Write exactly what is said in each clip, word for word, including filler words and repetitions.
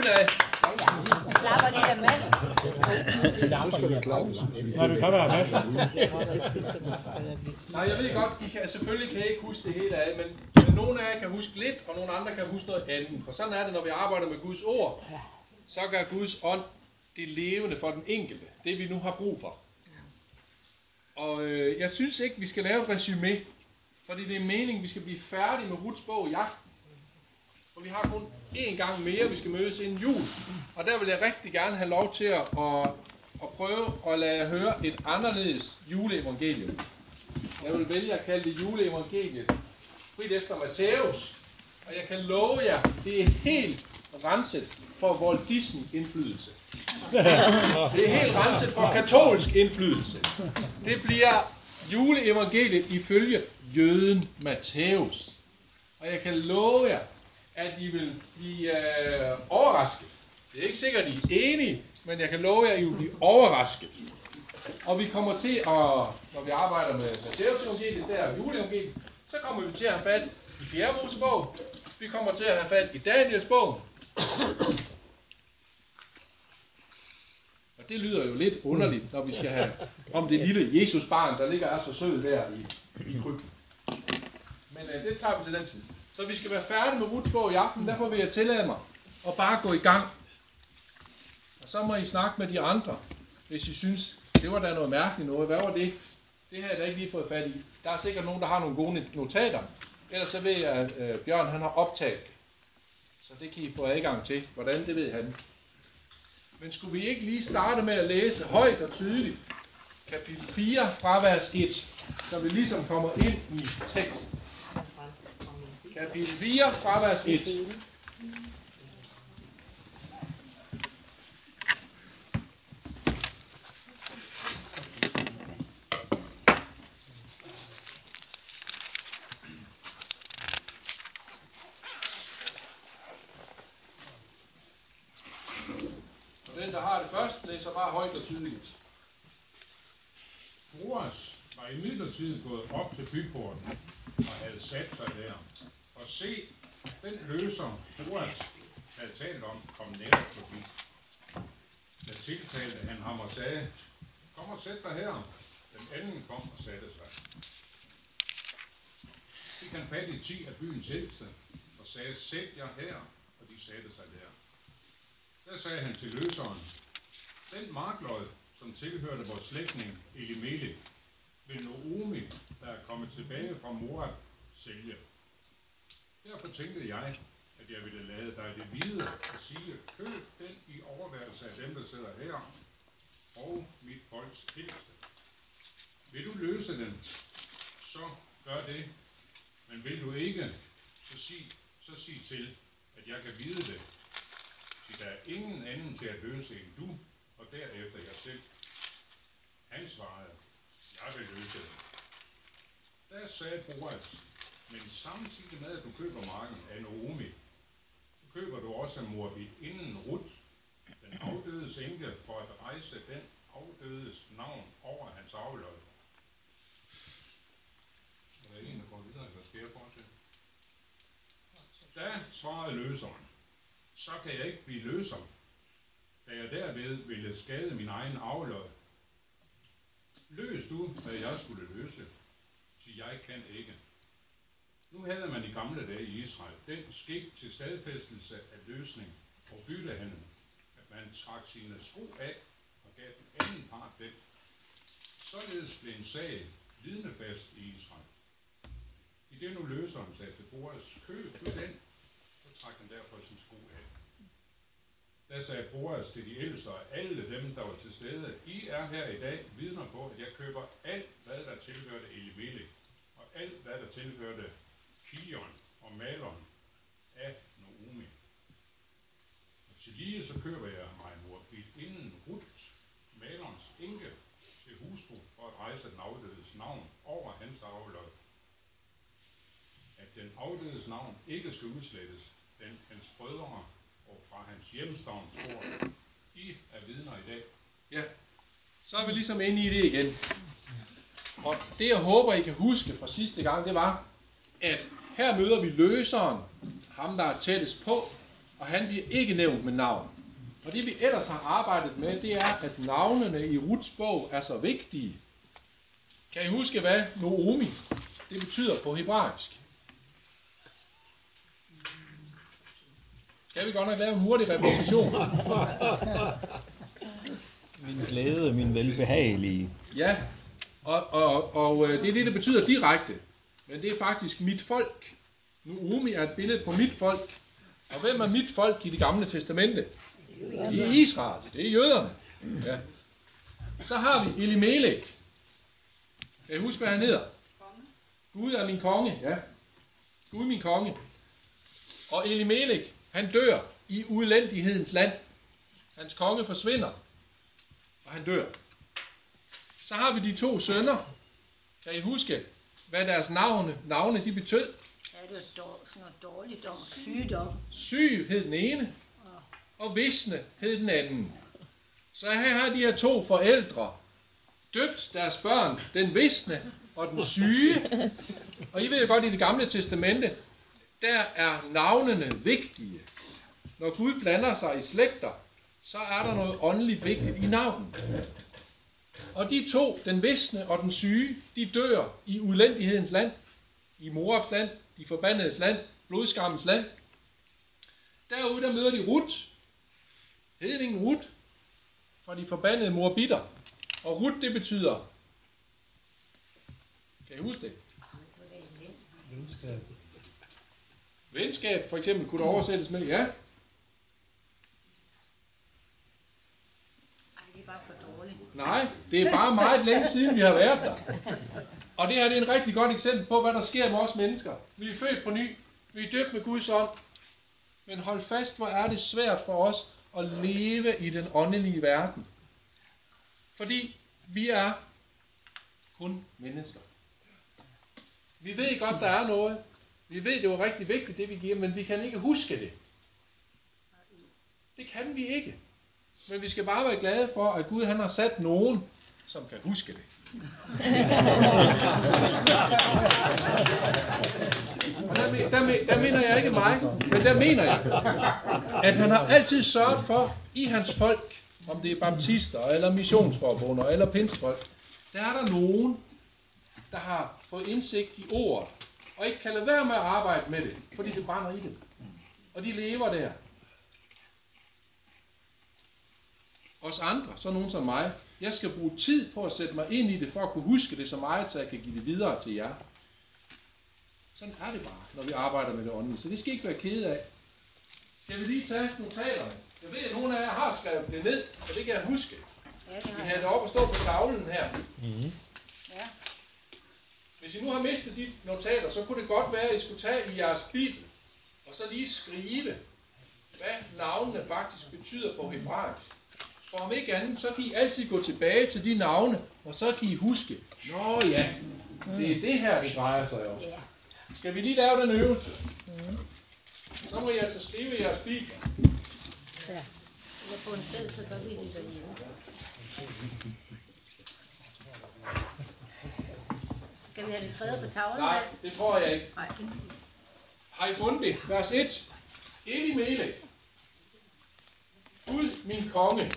af. Klapper de der Mads? Nej, vi kan være Mads. Nej, jeg ved godt, I kan selvfølgelig kan I ikke huske det hele af, men, men nogle af jer kan huske lidt, og nogle andre kan huske noget andet. For sådan er det, når vi arbejder med Guds ord, så gør Guds ånd det levende for den enkelte. Det vi nu har brug for. Og øh, jeg synes ikke, vi skal lave et resumé, fordi det er meningen, vi skal blive færdige med Ruths bog i aften. For vi har kun én gang mere, vi skal mødes inden jul. Og der vil jeg rigtig gerne have lov til at, at, at prøve at lade jer høre et anderledes juleevangelium. Jeg vil vælge at kalde det juleevangeliet frit efter Matthæus. Og jeg kan love jer, det er helt renset for Walt Disney indflydelse. Det er helt renset for katolsk indflydelse. Det bliver juleevangeliet ifølge jøden Matthæus. Og jeg kan love jer, at I vil blive øh, overrasket. Det er ikke sikkert, at I er enige, men jeg kan love jer, at I vil blive overrasket. Og vi kommer til at, når vi arbejder med Matthæus evangeliet, der er juleevangeliet, så kommer vi til at have fat i fjerde Mosebog. Vi kommer til at have fat i Daniels bog. Og det lyder jo lidt underligt, når vi skal have om det lille Jesusbarn, der ligger er så sød der i, i krybben. Men øh, det tager vi til den tid. Så vi skal være færdige med Ruths bog i aften, derfor vil jeg tillade mig at bare gå i gang. Og så må I snakke med de andre, hvis I synes, det var da noget mærkeligt noget. Hvad var det? Det har jeg da ikke lige fået fat i. Der er sikkert nogen, der har nogle gode notater. Ellers så ved jeg, at øh, Bjørn han har optaget det. Så det kan I få adgang til. Hvordan, det ved han. Men skulle vi ikke lige starte med at læse højt og tydeligt kapitel fire fra vers et, så vi ligesom kommer ind i teksten. Kapitel fire fra vers et. Den, der har det først, læser bare højt og tydeligt. Boas var imidlertid gået op til byporten og havde sat sig der. Og se, den løser Boas havde talt om, kom netop forbi. Der tiltalte han ham og sagde, kom og sæt dig her. Den anden kom og satte sig. Fik han fat i ti af byens ældste og sagde, sæt jer her, og de satte sig der. Der sagde han til løseren, den marklod, som tilhørte vores slægtning Elimelech, vil Naomi, der er kommet tilbage fra Moab, sælge. Derfor tænkte jeg, at jeg ville lade dig det vide og sige, køb den i overværelse af dem, der sidder her, og mit folks ældste. Vil du løse den, så gør det, men vil du ikke, så sig, så sig til, at jeg kan vide det. Der er ingen anden til at løse end du, og derefter jeg selv. Han svarede, jeg vil løse det. Der sagde Boas, men samtidig med at du køber marken af Naomi, så køber du også af Moabit inden Ruth, den afdødes enke, for at rejse den afdødes navn over hans arvelod. Er der en, der går videre, eller skal jeg fortsætte? Da svarede løseren, så kan jeg ikke blive løser, da jeg derved ville skade min egen arvelod. Løs du, hvad jeg skulle løse, så jeg kan ikke. Nu havde man i gamle dage i Israel den skik til stadfæstelse af løsning og byttehandel, at man trak sine sko af og gav den anden part den. Således blev en sag vidnefast i Israel. I det nu løseren sagde til Boas, køb du den, så trak han derfor sin sko af. Der sagde Boas til de ældste og alle dem, der var til stede, I er her i dag vidner på, at jeg køber alt, hvad der tilhørte Elimelech, og alt, hvad der tilhørte Kilion og Malon af Naomi. Og til lige så køber jeg mig Moabit inden Ruth, Malons enke, til hustru for at rejse den afdødes navn over hans arvelod. At den afdødes navn ikke skal udslettes, den hans brødre og fra hans hjemstavns ord. I er vidner i dag. Ja, så er vi ligesom inde i det igen. Og det jeg håber I kan huske fra sidste gang, det var, at her møder vi løseren, ham der er tættest på, og han bliver ikke nævnt med navn. Og det vi ellers har arbejdet med, det er, at navnene i Ruths bog er så vigtige. Kan I huske, hvad Noomi, det betyder på hebraisk? Skal vi godt nok lave en hurtig repetition? Min glæde, min velbehagelige. Ja, og, og, og det er det, det betyder direkte. Men det er faktisk mit folk. Noomi er et billede på mit folk. Og hvem er mit folk i det gamle testamente? Det er Israel. Det er jøderne. Ja. Så har vi Elimelech. Kan I huske, hvad han hedder? Gud er min konge. Ja. Gud min konge. Og Elimelech, han dør i udlændighedens land. Hans konge forsvinder. Og han dør. Så har vi de to sønner. Kan I huske, hvad deres navne, navne de betød? Ja, det er sådan noget dårligdom og sygdom. Syg hed den ene, og visne hed den anden. Så her har de her to forældre døbt deres børn, den visne og den syge. Og I ved jo godt, i det gamle testamente, der er navnene vigtige. Når Gud blander sig i slægter, så er der noget åndeligt vigtigt i navnet. Og de to, den visne og den syge, de dør i udlændighedens land, i Moabs land, de forbandedes land, blodskammens land. Derude der møder de Ruth, hedningen Ruth, fra de forbandede moabitter. Og Ruth, det betyder, kan I huske det? Venskab. Venskab, for eksempel, kunne der oversættes med, ja. Ej, det er bare for dårligt. Nej, det er bare meget længe siden, vi har været der. Og det her det er en rigtig godt eksempel på, hvad der sker med os mennesker. Vi er født på ny. Vi er døbt med Guds ånd. Men hold fast, hvor er det svært for os at leve i den åndelige verden. Fordi vi er kun mennesker. Vi ved godt, der er noget. Vi ved, det er jo rigtig vigtigt, det vi giver, men vi kan ikke huske det. Det kan vi ikke. Men vi skal bare være glade for, at Gud han har sat nogen, som kan huske det. Og der, der, der mener jeg ikke mig, men der mener jeg, at han har altid sørget for, i hans folk, om det er baptister, eller missionsforbunder, eller pinsefolk, der er der nogen, der har fået indsigt i ordet, og ikke kan lade være med at arbejde med det, fordi det brænder i dem. Og de lever der. Os andre, så nogen som mig, jeg skal bruge tid på at sætte mig ind i det, for at kunne huske det så meget, så jeg kan give det videre til jer. Sådan er det bare, når vi arbejder med det åndelige. Så det skal I ikke være kede af. Skal vi lige tage notaterne? Jeg ved, at nogle af jer har skrevet det ned, og det kan jeg huske. Ja, det Vi har havde jeg. det op og stå på tavlen her. Mm. Ja. Hvis I nu har mistet de notater, så kunne det godt være, at I skulle tage i jeres bibel, og så lige skrive, hvad navnene faktisk betyder på hebraisk. For om ikke andet, så kan I altid gå tilbage til de navne, og så kan I huske, nå ja, det er det her, det drejer sig om. Ja. Skal vi lige lave den øvelse? Så må I altså skrive i jeres bibel. Ja. Eller på en selv, så gør vi det derhjemme. Skal vi have det skrevet på tavlen? Nej, Mads? det tror jeg ikke. Nej. Har I fundet det? Vers et. Elimelech. Gud min konge.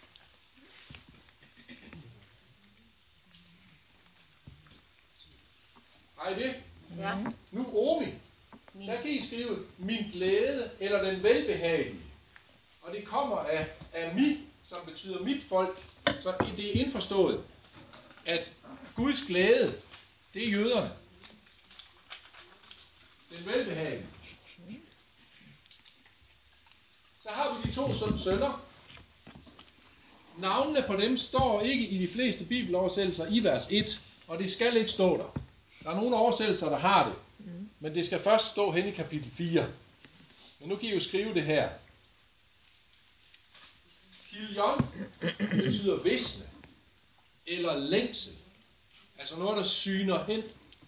Har I det? Ja. Noomi. Min. Der kan I skrive min glæde eller den velbehagelige. Og det kommer af, af mi, som betyder mit folk. Så det er indforstået, at Guds glæde, det er jøderne. Den velbehagelige. Så har vi de to sønner. Navnene på dem står ikke i de fleste bibeloversættelser i vers et, og det skal ikke stå der. Der er nogle oversættelser, der har det, men det skal først stå hen i kapitel fire. Men nu kan I jo skrive det her. Kilion betyder visne, eller længsel. Altså noget, der syner hen.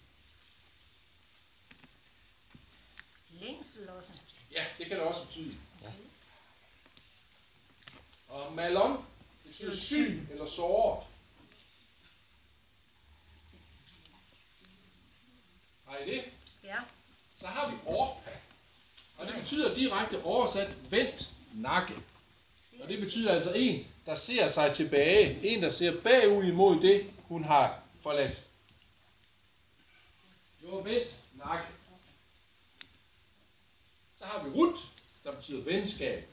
Længsel også. Ja, det kan det også betyde. Og malon betyder syn eller såret. Har I det? Ja. Så har vi Orpa. Og det betyder direkte oversat vendt nakke. Og det betyder altså en, der ser sig tilbage. En, der ser bagud imod det, hun har forladt. Jo, vendt nakke. Så har vi Ruth, der betyder venskab.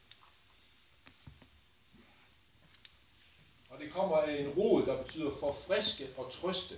Og det kommer af en rod, der betyder forfriske og trøste.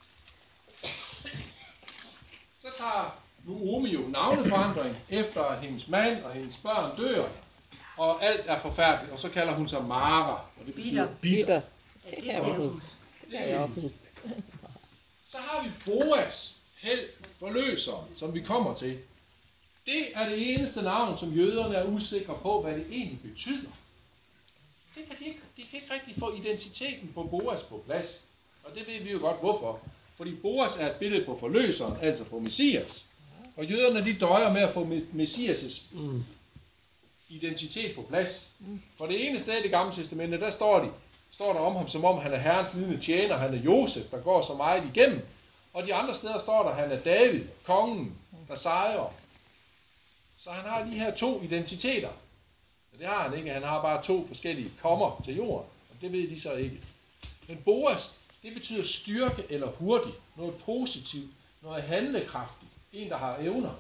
Så tager Naomi jo navneforandring, efter at hendes mand og hendes børn dør, og alt er forfærdeligt, og så kalder hun sig Mara, og det betyder bitter. Ja, det kan jeg huske. Det kan jeg også huske. Så har vi Boas, held, forløser, som vi kommer til. Det er det eneste navn, som jøderne er usikre på, hvad det egentlig betyder. Det kan de, ikke, de kan ikke rigtig få identiteten på Boas på plads. Og det ved vi jo godt hvorfor. Fordi Boas er et billede på forløseren, altså på Messias. Og jøderne de døjer med at få Messias' mm. identitet på plads. Mm. For det ene sted i det gamle testamente, der står, de, står der om ham, som om han er herrens lidende tjener. Han er Josef, der går så meget igennem. Og de andre steder står der, at han er David, kongen, der sejrer. Så han har de her to identiteter. Men det har han ikke. Han har bare to forskellige kommer til jorden. Og det ved de så ikke. Men Boas, det betyder styrke eller hurtig. Noget positivt. Noget handlekraftigt. En, der har evner.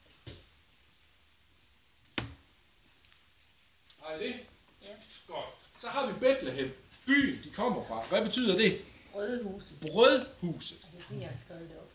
Har I det? Ja. Godt. Så har vi Bethlehem. Byen, de kommer fra. Hvad betyder det? Brødhuset. Brødhuset. Det er fordi, jeg har skrevet det op.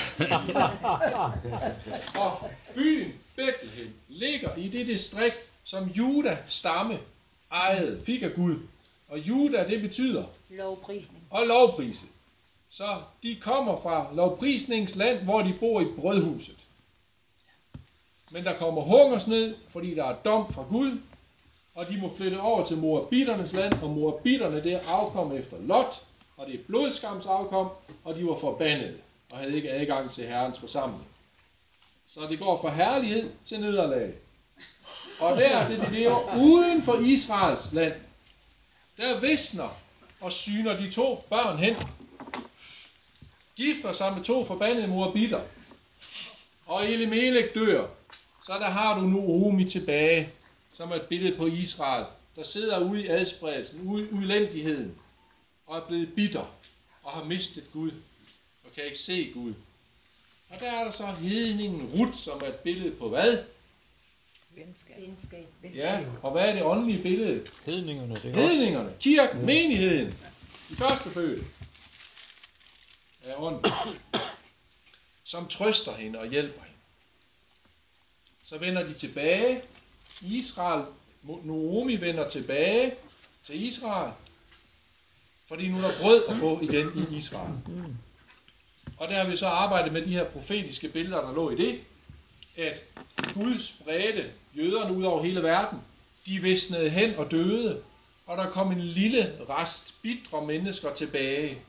Ja. Og byen Bethlehem ligger i det distrikt, som Juda stamme ejede, fik af Gud. Og Juda, det betyder Lovprisning. og lovprise. Så de kommer fra lovprisningsland, hvor de bor i brødhuset. Men der kommer hungersnød, fordi der er dom fra Gud, og de må flytte over til Moabiternes land, og Moabiterne det er afkom efter Lot, og det er blodskams afkom, og de var forbandede, og havde ikke adgang til Herrens forsamling. Så det går fra herlighed til nederlag. Og der er det, de lever uden for Israels land. Der visner og syner de to børn hen. Gifter sig med to forbandede moabiter. Og Elimelech dør. Så der har du nu Naomi tilbage, som er et billede på Israel, der sidder ude i adspredelsen, ude i uelendigheden, og er blevet bitter, og har mistet Gud, og kan ikke se Gud. Og der er der så hedningen Ruth, som er et billede på hvad? Venskab. Venskab. Ja, og hvad er det åndelige billede? Hedningerne, det er Hedningerne, kirken, ja. Menigheden, de første fødte af ånden, som trøster hende og hjælper hende. Så vender de tilbage. Israel, Naomi vender tilbage til Israel, fordi nu er der brød at få igen i Israel. Og der har vi så arbejdet med de her profetiske billeder, der lå i det, at Gud spredte jøderne ud over hele verden. De visnede hen og døde, og der kom en lille rest bitre mennesker tilbage.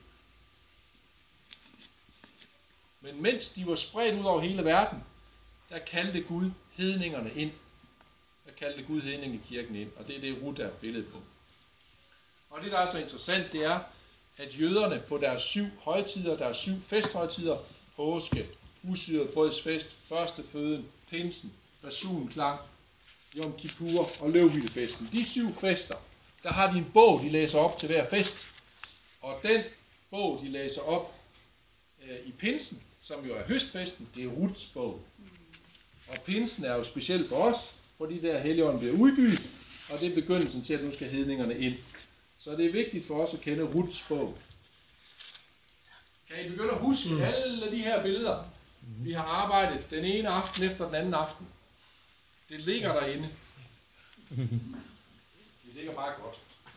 Men mens de var spredt ud over hele verden, der kaldte Gud hedningerne ind. Der kaldte Gud hedningekirken ind, og det er det, Ruth er billedet på. Og det, der er så interessant, det er, at jøderne på deres syv højtider, deres syv festhøjtider, påske, usyret brødsfest, førsteføden, pinsen, basunklang, Yom Kippur og løvhyldefesten. De syv fester, der har de en bog, de læser op til hver fest. Og den bog, de læser op øh, i pinsen, som jo er høstfesten, det er Ruths bog. Og pinsen er jo speciel for os, fordi der Helligånden bliver udgivet, og det er begyndelsen til, at nu skal hedningerne ind. Så det er vigtigt for os at kende Ruths bog. Kan I begynde at huske mm. alle de her billeder? Vi har arbejdet den ene aften efter den anden aften. Det ligger derinde. Det ligger bare godt.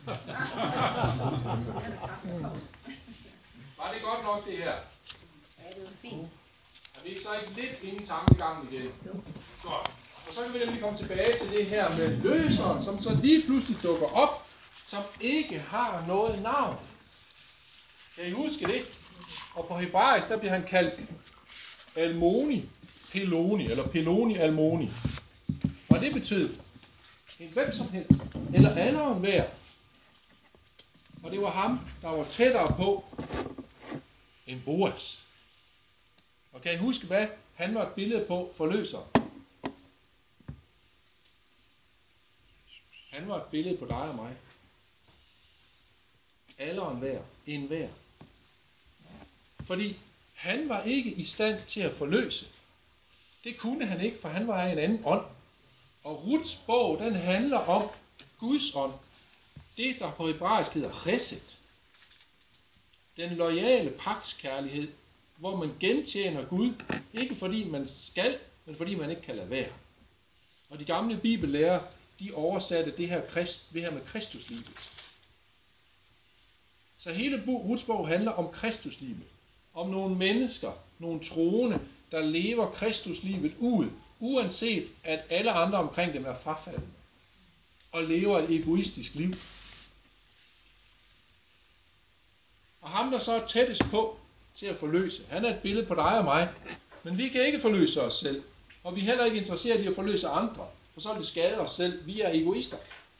Var det godt nok det her? Ja, det var fint. Er vi ikke så ikke lidt inde i tankegangen igen? Godt. Og så kan vi nemlig komme tilbage til det her med løseren, som så lige pludselig dukker op, som ikke har noget navn. Kan I huske det? Og på hebraisk, der bliver han kaldt Almoni, Peloni, eller Peloni Almoni. Og det betød en hvem som helst, eller alle og enhver. Og det var ham, der var tættere på end Boas. Og kan I huske, hvad han var et billede på forløseren? Han var et billede på dig og mig. Alle og enhver, enhver. Fordi han var ikke i stand til at forløse. Det kunne han ikke, for han var af en anden ånd. Og Ruths bog, den handler om Guds ånd. Det, der på hebraisk hedder chesed. Den loyale pagtskærlighed, hvor man gentjener Gud, ikke fordi man skal, men fordi man ikke kan lade være. Og de gamle bibellærer, de oversatte det her, krist, det her med Kristuslivet. Så hele Ruths bog handler om Kristuslivet. Om nogle mennesker, nogle troende, der lever Kristuslivet ud, uanset at alle andre omkring dem er frafaldne. Og lever et egoistisk liv. Og ham, der så er tættest på til at forløse, han er et billede på dig og mig. Men vi kan ikke forløse os selv. Og vi er heller ikke interesseret i at forløse andre. For så vil det skade os selv. Vi er egoister.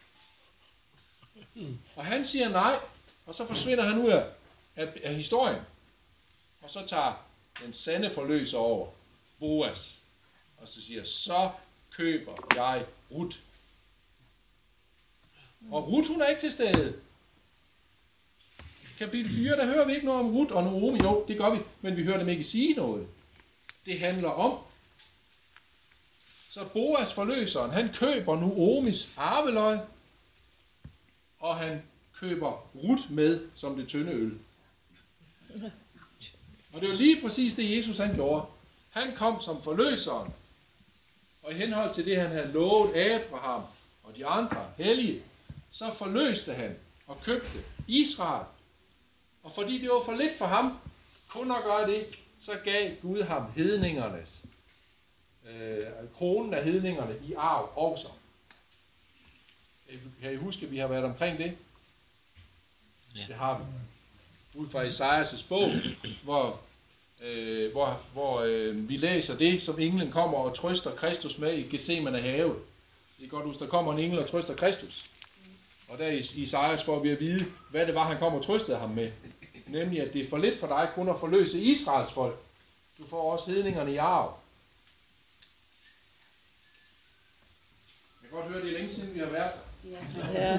Og han siger nej. Og så forsvinder han ud af, af, af historien. Og så tager den sande forløser over, Boas. Og så siger, så køber jeg Ruth. Og Ruth, hun er ikke til stede. Kapitel fire, der hører vi ikke noget om Ruth og Naomi. Jo, det gør vi, men vi hører dem ikke sige noget. Det handler om. Så Boas forløseren, han køber Naomis arveløg, og han køber Ruth med som det tynde øl. Og det var lige præcis det, Jesus han gjorde. Han kom som forløseren, og i henhold til det, han havde lovet Abraham og de andre hellige, så forløste han og købte Israel. Og fordi det var for lidt for ham, kun at gøre det, så gav Gud ham hedningernes, øh, kronen af hedningerne i arv også. Kan I huske, at vi har været omkring det? Ja. Det har vi. Ud fra Esajas' bog, hvor, øh, hvor, hvor øh, vi læser det, som englen kommer og trøster Kristus med i Getsemane have. Det er godt huske, der kommer en engel og trøster Kristus. Og der i Esajas får vi at vide, hvad det var, han kom og trøstede ham med. Nemlig, at det er for lidt for dig kun at forløse Israels folk. Du får også hedningerne i arv. Jeg kan godt høre, det er længe siden, vi har været der. Ja.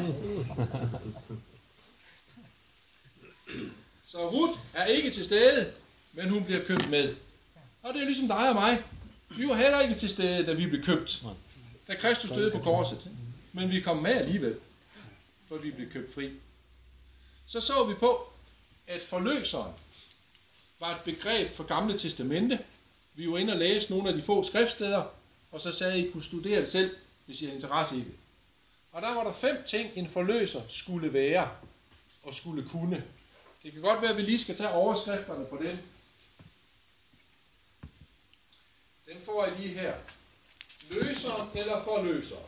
Så Ruth er ikke til stede, men hun bliver købt med. Og det er ligesom dig og mig. Vi var heller ikke til stede, da vi blev købt. Da Kristus døde på korset. Men vi kom med alligevel, for vi blev købt fri. Så så vi på, at forløseren var et begreb for Gamle Testamente. Vi var inde og læse nogle af de få skriftsteder, og så sagde I, I kunne studere det selv, hvis I har interesse i det. Og der var der fem ting, en forløser skulle være og skulle kunne. Det kan godt være, at vi lige skal tage overskrifterne på den. Den får I lige her. Løseren eller forløseren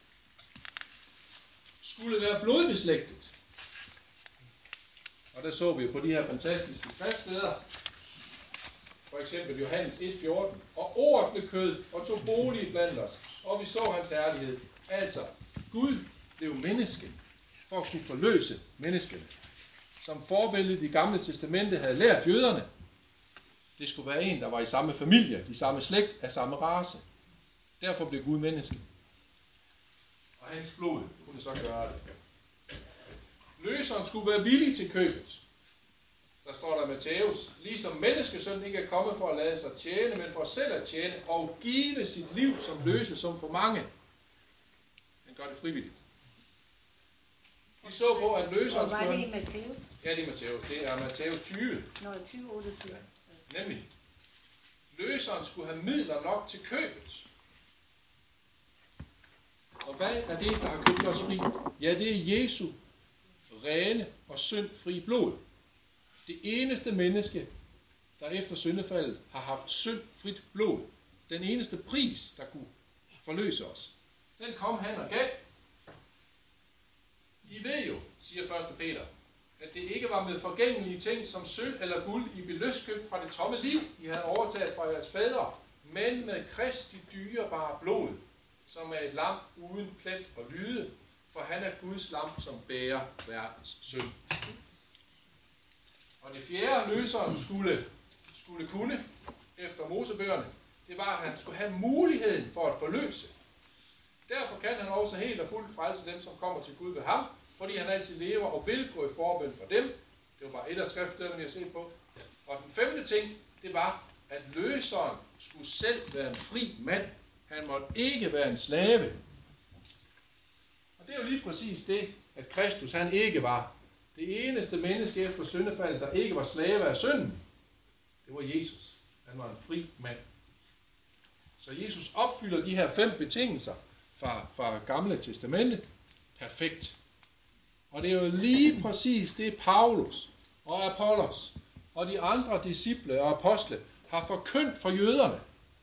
skulle være blodbeslægtet. Og der så vi på de her fantastiske skriftsteder. For eksempel Johannes et fjorten. Og ordet blev kød og tog bolig blandt os. Og vi så hans herlighed. Altså, Gud blev menneske for at kunne forløse menneskene. Som forbillede i Gamle Testamente havde lært jøderne. Det skulle være en, der var i samme familie, i samme slægt, af samme race. Derfor blev Gud menneske. Og hans blod kunne så gøre det. Løseren skulle være villig til købet. Så står der i Matthæus, ligesom menneskesønnen ikke er kommet for at lade sig tjene, men for selv at tjene og give sit liv som løse, som for mange. Han gør det frivilligt. Vi så på, at løseren skulle... Og var det i Matthæus? Ja, det er Matthæus. Det er Matthæus tyve. Nå, tyve otteogtyve. Nemlig. Løseren skulle have midler nok til købet. Og hvad er det, der har købt os fri? Ja, det er Jesu rene og syndfri blod. Det eneste menneske, der efter syndefaldet har haft syndfrit blod. Den eneste pris, der kunne forløse os. Den kom han og gav. I ved jo, siger første Peter, at det ikke var med forgængelige ting som sølv eller guld, I blev løskøbt fra det tomme liv, I havde overtaget fra jeres fædre, men med Kristi dyrebare blod, som er et lam uden plet og lyde, for han er Guds lam, som bærer verdens synd. Og det fjerde løseren skulle, skulle kunne, efter Mosebøgerne, det var, at han skulle have muligheden for at forløse. Derfor kan han også helt og fuldt frelse dem, som kommer til Gud ved ham, fordi han altid lever og vil gå i forbøn for dem. Det var bare et af skriftstederne, vi har set på. Og den femte ting, det var, at løseren skulle selv være en fri mand. Han måtte ikke være en slave. Og det er jo lige præcis det, at Kristus han ikke var. Det eneste menneske efter syndefaldet, der ikke var slave af synden, det var Jesus. Han var en fri mand. Så Jesus opfylder de her fem betingelser fra, fra Gamle Testamente perfekt. Og det er jo lige præcis det, Paulus og Apollos og de andre disciple og apostle har forkyndt for jøderne.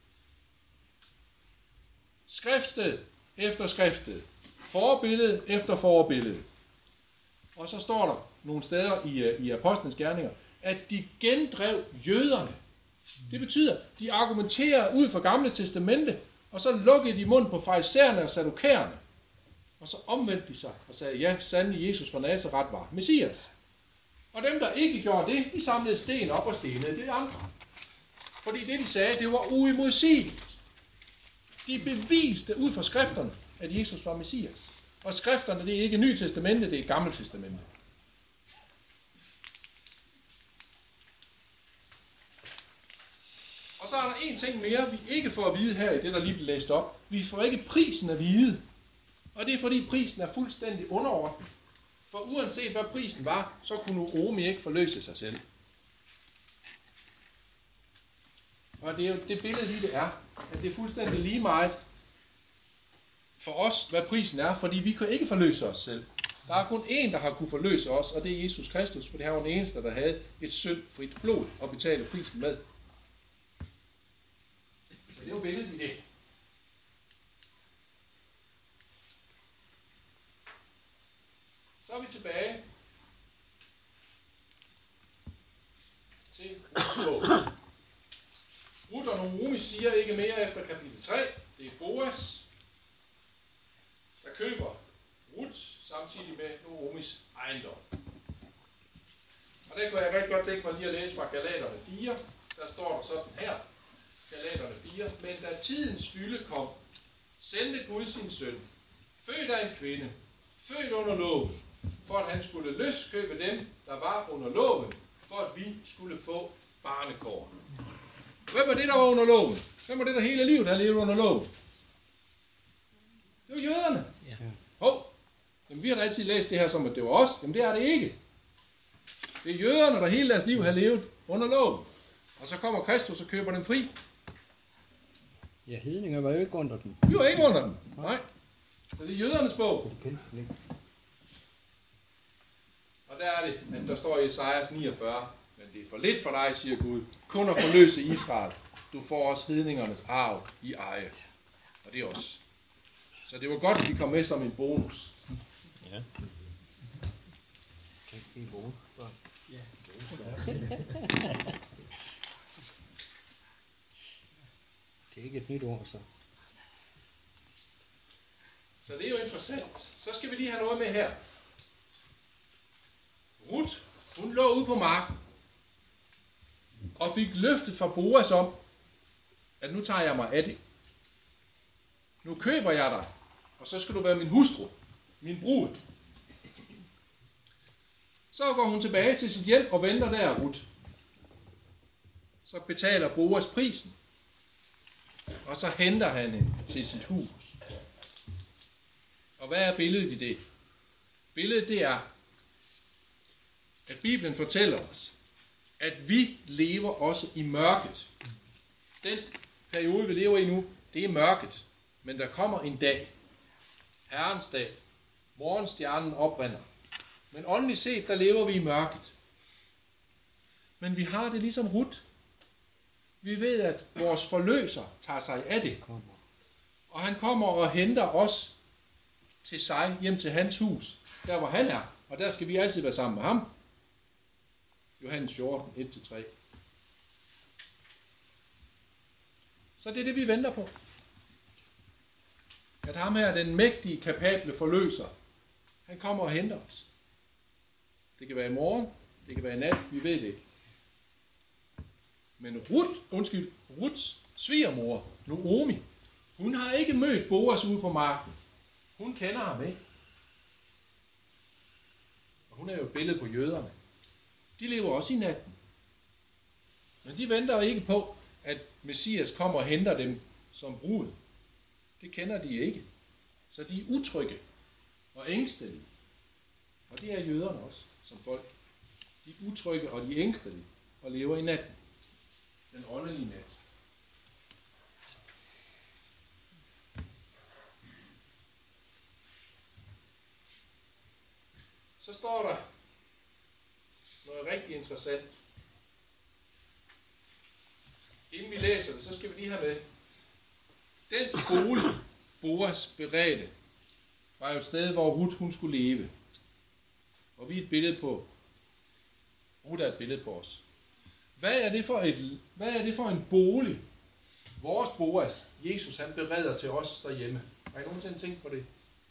Skriftsted efter skriftsted. Forbillede efter forbillede. Og så står der nogle steder i, i Apostlenes Gerninger, at de gendrev jøderne. Det betyder, de argumenterer ud fra Gamle Testamente, og så lukkede de mund på farisæerne og sadukæerne. Og så omvendte de sig og sagde, ja, sandelig Jesus fra Nazaret var Messias. Og dem, der ikke gjorde det, de samlede sten op og stenede det andre. Fordi det, de sagde, det var uimodsigeligt. De beviste ud fra skrifterne, at Jesus var Messias. Og skrifterne, det er ikke Nye Testamente, det er Gamle Testamente. Og så er der en ting mere, vi ikke får at vide her i det, der lige blev læst op. Vi får ikke prisen at vide. Og det er fordi prisen er fuldstændig underordnet. For uanset hvad prisen var, så kunne Naomi ikke forløse sig selv. Og det er jo det billede lige det er, at det er fuldstændig lige meget for os, hvad prisen er, fordi vi kan ikke forløse os selv. Der er kun én, der har kunne forløse os, og det er Jesus Kristus, for det her var den eneste, der havde et syndfrit blod at betale prisen med. Så det er jo billedet i det. Så er vi tilbage til Ruth. Ruth og Naomi siger ikke mere efter kapitel tre. Det er Boas, der køber Ruth samtidig med Naomis ejendom. Og der kunne jeg rigtig godt tænke mig lige at læse fra Galaterne fire. Der står der sådan her. Galaterne fire. Men da tidens fylde kom, sendte Gud sin søn, født af en kvinde, født under loven, for at han skulle løskøbe dem, der var under loven, for at vi skulle få barnekår. Hvem var det, der var under loven? Hvem var det, der hele livet har levet under loven? Det var jøderne. Ja. Hov, jamen vi har da altid læst det her som, at det var os. Jamen det er det ikke. Det er jøderne, der hele deres liv har levet under loven. Og så kommer Kristus og køber dem fri. Ja, hedninger var jo ikke under den. Vi var ikke under den. Nej. Så det er jødernes bog. Og der er det, at der står i Esajas niogfyrre, men det er for lidt for dig, siger Gud, kun at forløse Israel. Du får også hedningernes arv i eje. Og det er os. Så det var godt, at vi kom med som en bonus. Ja. Kan vi bonus? Ja. Det er ikke et nyt ord, så. Så det er jo interessant. Så skal vi lige have noget med her. Ruth, hun lå ude på marken og fik løftet fra Boas om, at nu tager jeg mig af det. Nu køber jeg dig, og så skal du være min hustru, min brud. Så går hun tilbage til sit hjem og venter der, Ruth. Så betaler Boas prisen, og så henter han hende til sit hus. Og hvad er billedet i det? Billedet det er, at Bibelen fortæller os, at vi lever også i mørket. Den periode, vi lever i nu, det er mørket. Men der kommer en dag, Herrens dag, morgenstjernen oprinder. Men åndeligt set, der lever vi i mørket. Men vi har det ligesom Ruth. Vi ved, at vores forløser tager sig af det. Og han kommer og henter os til sig, hjem til hans hus, der hvor han er. Og der skal vi altid være sammen med ham. Johannes fjorten, et til tre. Så det er det, vi venter på. At ham her, den mægtige, kapable forløser, han kommer og henter os. Det kan være i morgen, det kan være i nat, vi ved det ikke. Men Ruth, undskyld, Ruths svigermor, Naomi, Hun har ikke mødt Boas ude på marken. Hun kender ham ikke. Og hun er jo et billede på jøderne. De lever også i natten. Men de venter ikke på, at Messias kommer og henter dem som brud. Det kender de ikke. Så de er utrygge og ængstelige. Og det er jøderne også, som folk. De er utrygge og de er ængstelige og lever i natten. Den åndelige nat. Så står der noget rigtig interessant. Inden vi læser det, så skal vi lige have med. Den bolig, Boas beredte, var jo et sted, hvor Ruth hun skulle leve. Og vi er et billede på, Ruth er et billede på os. Hvad er det for, et, hvad er det for en bolig, vores Boas, Jesus, han bereder til os derhjemme? Har I nogensinde tænkt på det?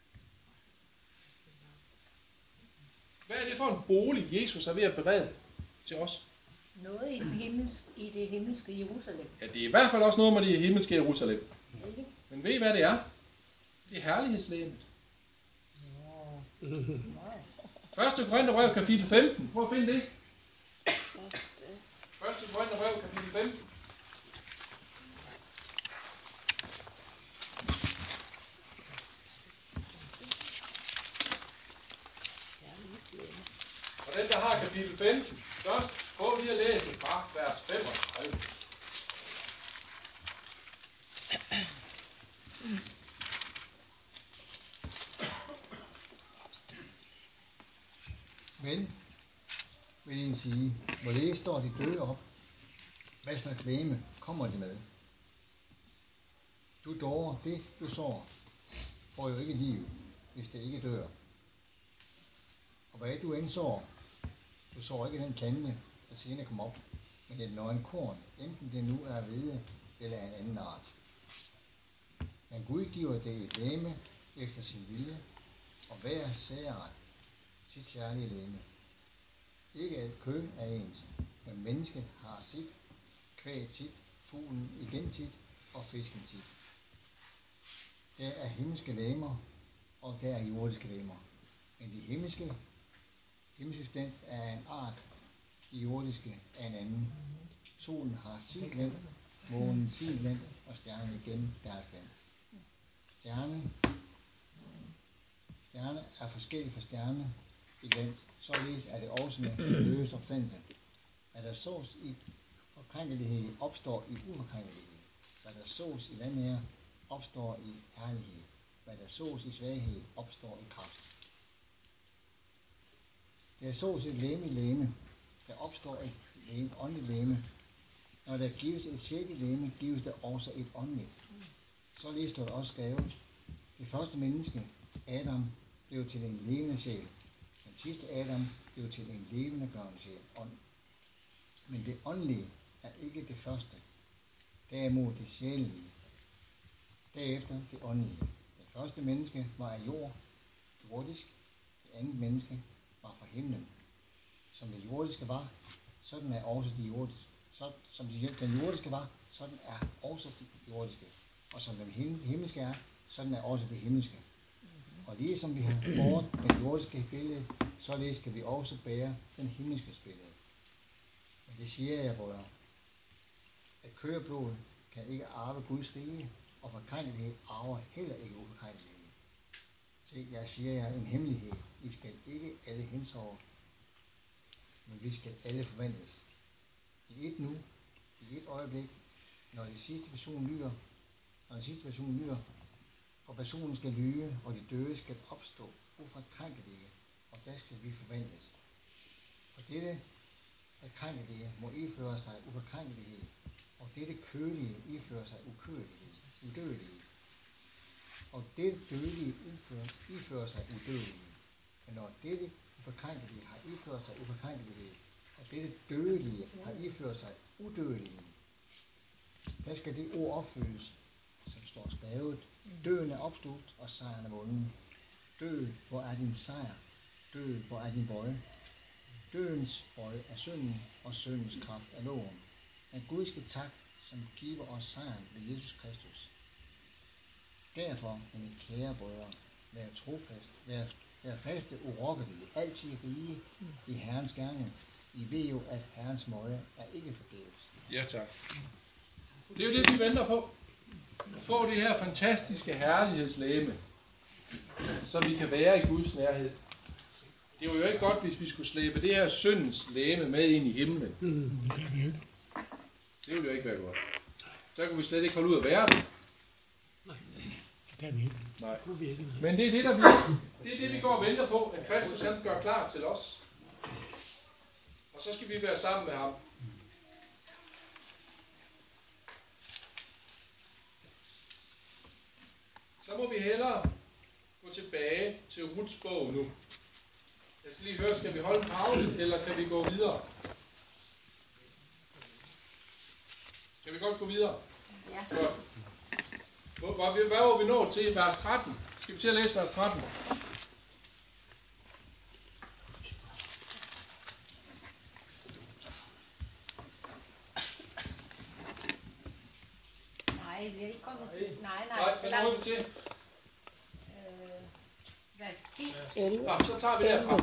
Hvad er det for en bolig, Jesus er ved at berede til os? Noget i, den himmelsk, i det himmelske Jerusalem. Ja, det er i hvert fald også noget med det himmelske Jerusalem. Ikke? Men ved I, hvad det er? Det er herlighedslægemet. Første Korintherbrev kapitel femten. Prøv at finde det. Første Korintherbrev kapitel femten. Og den, der har kapitel femten, først prøv lige at læse fra vers femogtredive. Men, vil en sige, hvorledes står de døde op? Hvad slags legeme kommer de med? Du dårer det, du sår, får jo ikke liv, hvis det ikke dør. Og hvad du end sår, du sår ikke den plante, der senere kommer op, men et nøgen korn, enten det nu er hvede eller en anden art. Men Gud giver det et legeme efter sin vilje, og hver særart sit særlige legeme. Ikke alt kød er ens, men mennesket har sit, kvæget sit, fuglen igen sit og fisken sit. Der er himmelske legemer, og der er jordiske legemer. Men de himmelske, himmelske substans er en art, de jordiske er en anden. Solen har sin glans, månen sin glans, og stjernen igen deres glans. Stjerne, stjerne er forskellige fra stjerne i glans, således er det også med den løse opstandelse. Hvad der sås i forkrænkelighed, opstår i uforkrænkelighed. Hvad der sås i vandære, opstår i herlighed. Hvad der sås i svaghed, opstår i kraft. Der sås et legeme i legeme, der opstår et legeme, åndeligt legeme. Når der gives et sjældent legeme, gives der også et åndeligt. Således står der også skrevet. Det første menneske, Adam, blev til en levende sjæl. Den sidste Adam blev til en levende gørende sjæl, ånd. Men det åndelige er ikke det første. Derimod det sjælelige. Derefter det åndelige. Det første menneske var af jord, jordisk. Det andet menneske var fra himlen. Som det jordiske var, sådan er også de jordiske. Så, som de, den jordiske var, sådan er også det jordiske. Og som den himmelske er, sådan er også det himmelske. Og lige som vi har båret den jordiske billede, således skal vi også bære den himmelske billede. Men det siger jeg, brødre, at kød og blod kan ikke arve Guds rige, og forkrænkelighed arver heller ikke uforkrænkelighed. Se, jeg siger jer en hemmelighed. Vi skal ikke alle hensove, men vi skal alle forvandles. I et nu, i et øjeblik, når det sidste person lyder, når den sidste person lyder, for personen skal lyge, og de døde skal opstå uforkrænkelige, og der skal vi forvandles. For dette forkrænkelige må iføre sig uforkrænkelighed, og dette kølige iføre sig ukødelighed, udødelighed. Og dette dødelige udfører, ifører sig udødelighed. Men når dette uforkrænkelige har iført sig uforkrænkelighed, og dette dødelige har iført sig udødelighed, der skal det ord opfyldes, som står skrevet. Døden er opstået, og sejren er vundet. Død, hvor er din sejr? Død, hvor er din bøje? Dødens bøje er synden, og syndens kraft er loven. Men Gud skal tak, som giver os sejren ved Jesus Kristus. Derfor, mine kære brødre, vær trofast, vær, vær faste, urokkelige, altid rige i Herrens gerning. I ved jo, at Herrens måde er ikke forgæves. Ja, tak. Det er jo det, vi venter på. At få det her fantastiske herlighedslegeme, så vi kan være i Guds nærhed. Det var jo ikke godt, hvis vi skulle slæbe det her syndens legeme med ind i himlen. Det ville jo ikke være godt. Så kunne vi slet ikke holde ud af verden. Kan vi ikke. Nej. Kunne vi ikke. Men det er det, der vi, det er det, vi går og venter på, at Kristus han gør klar til os. Og så skal vi være sammen med ham. Så må vi hellere gå tilbage til Ruths bog nu. Jeg skal lige høre, skal vi holde en pause, eller kan vi gå videre? Kan vi godt gå videre? Ja. Godt. Hvor, hvor, hvad var vi nået til? Vers tretten. Skal vi til at læse vers tretten? Nej, vi er ikke kommet til. Nej, nej. Nej, hvad nåede vi til? Øh, vers ti. Nå, så tager vi derfra.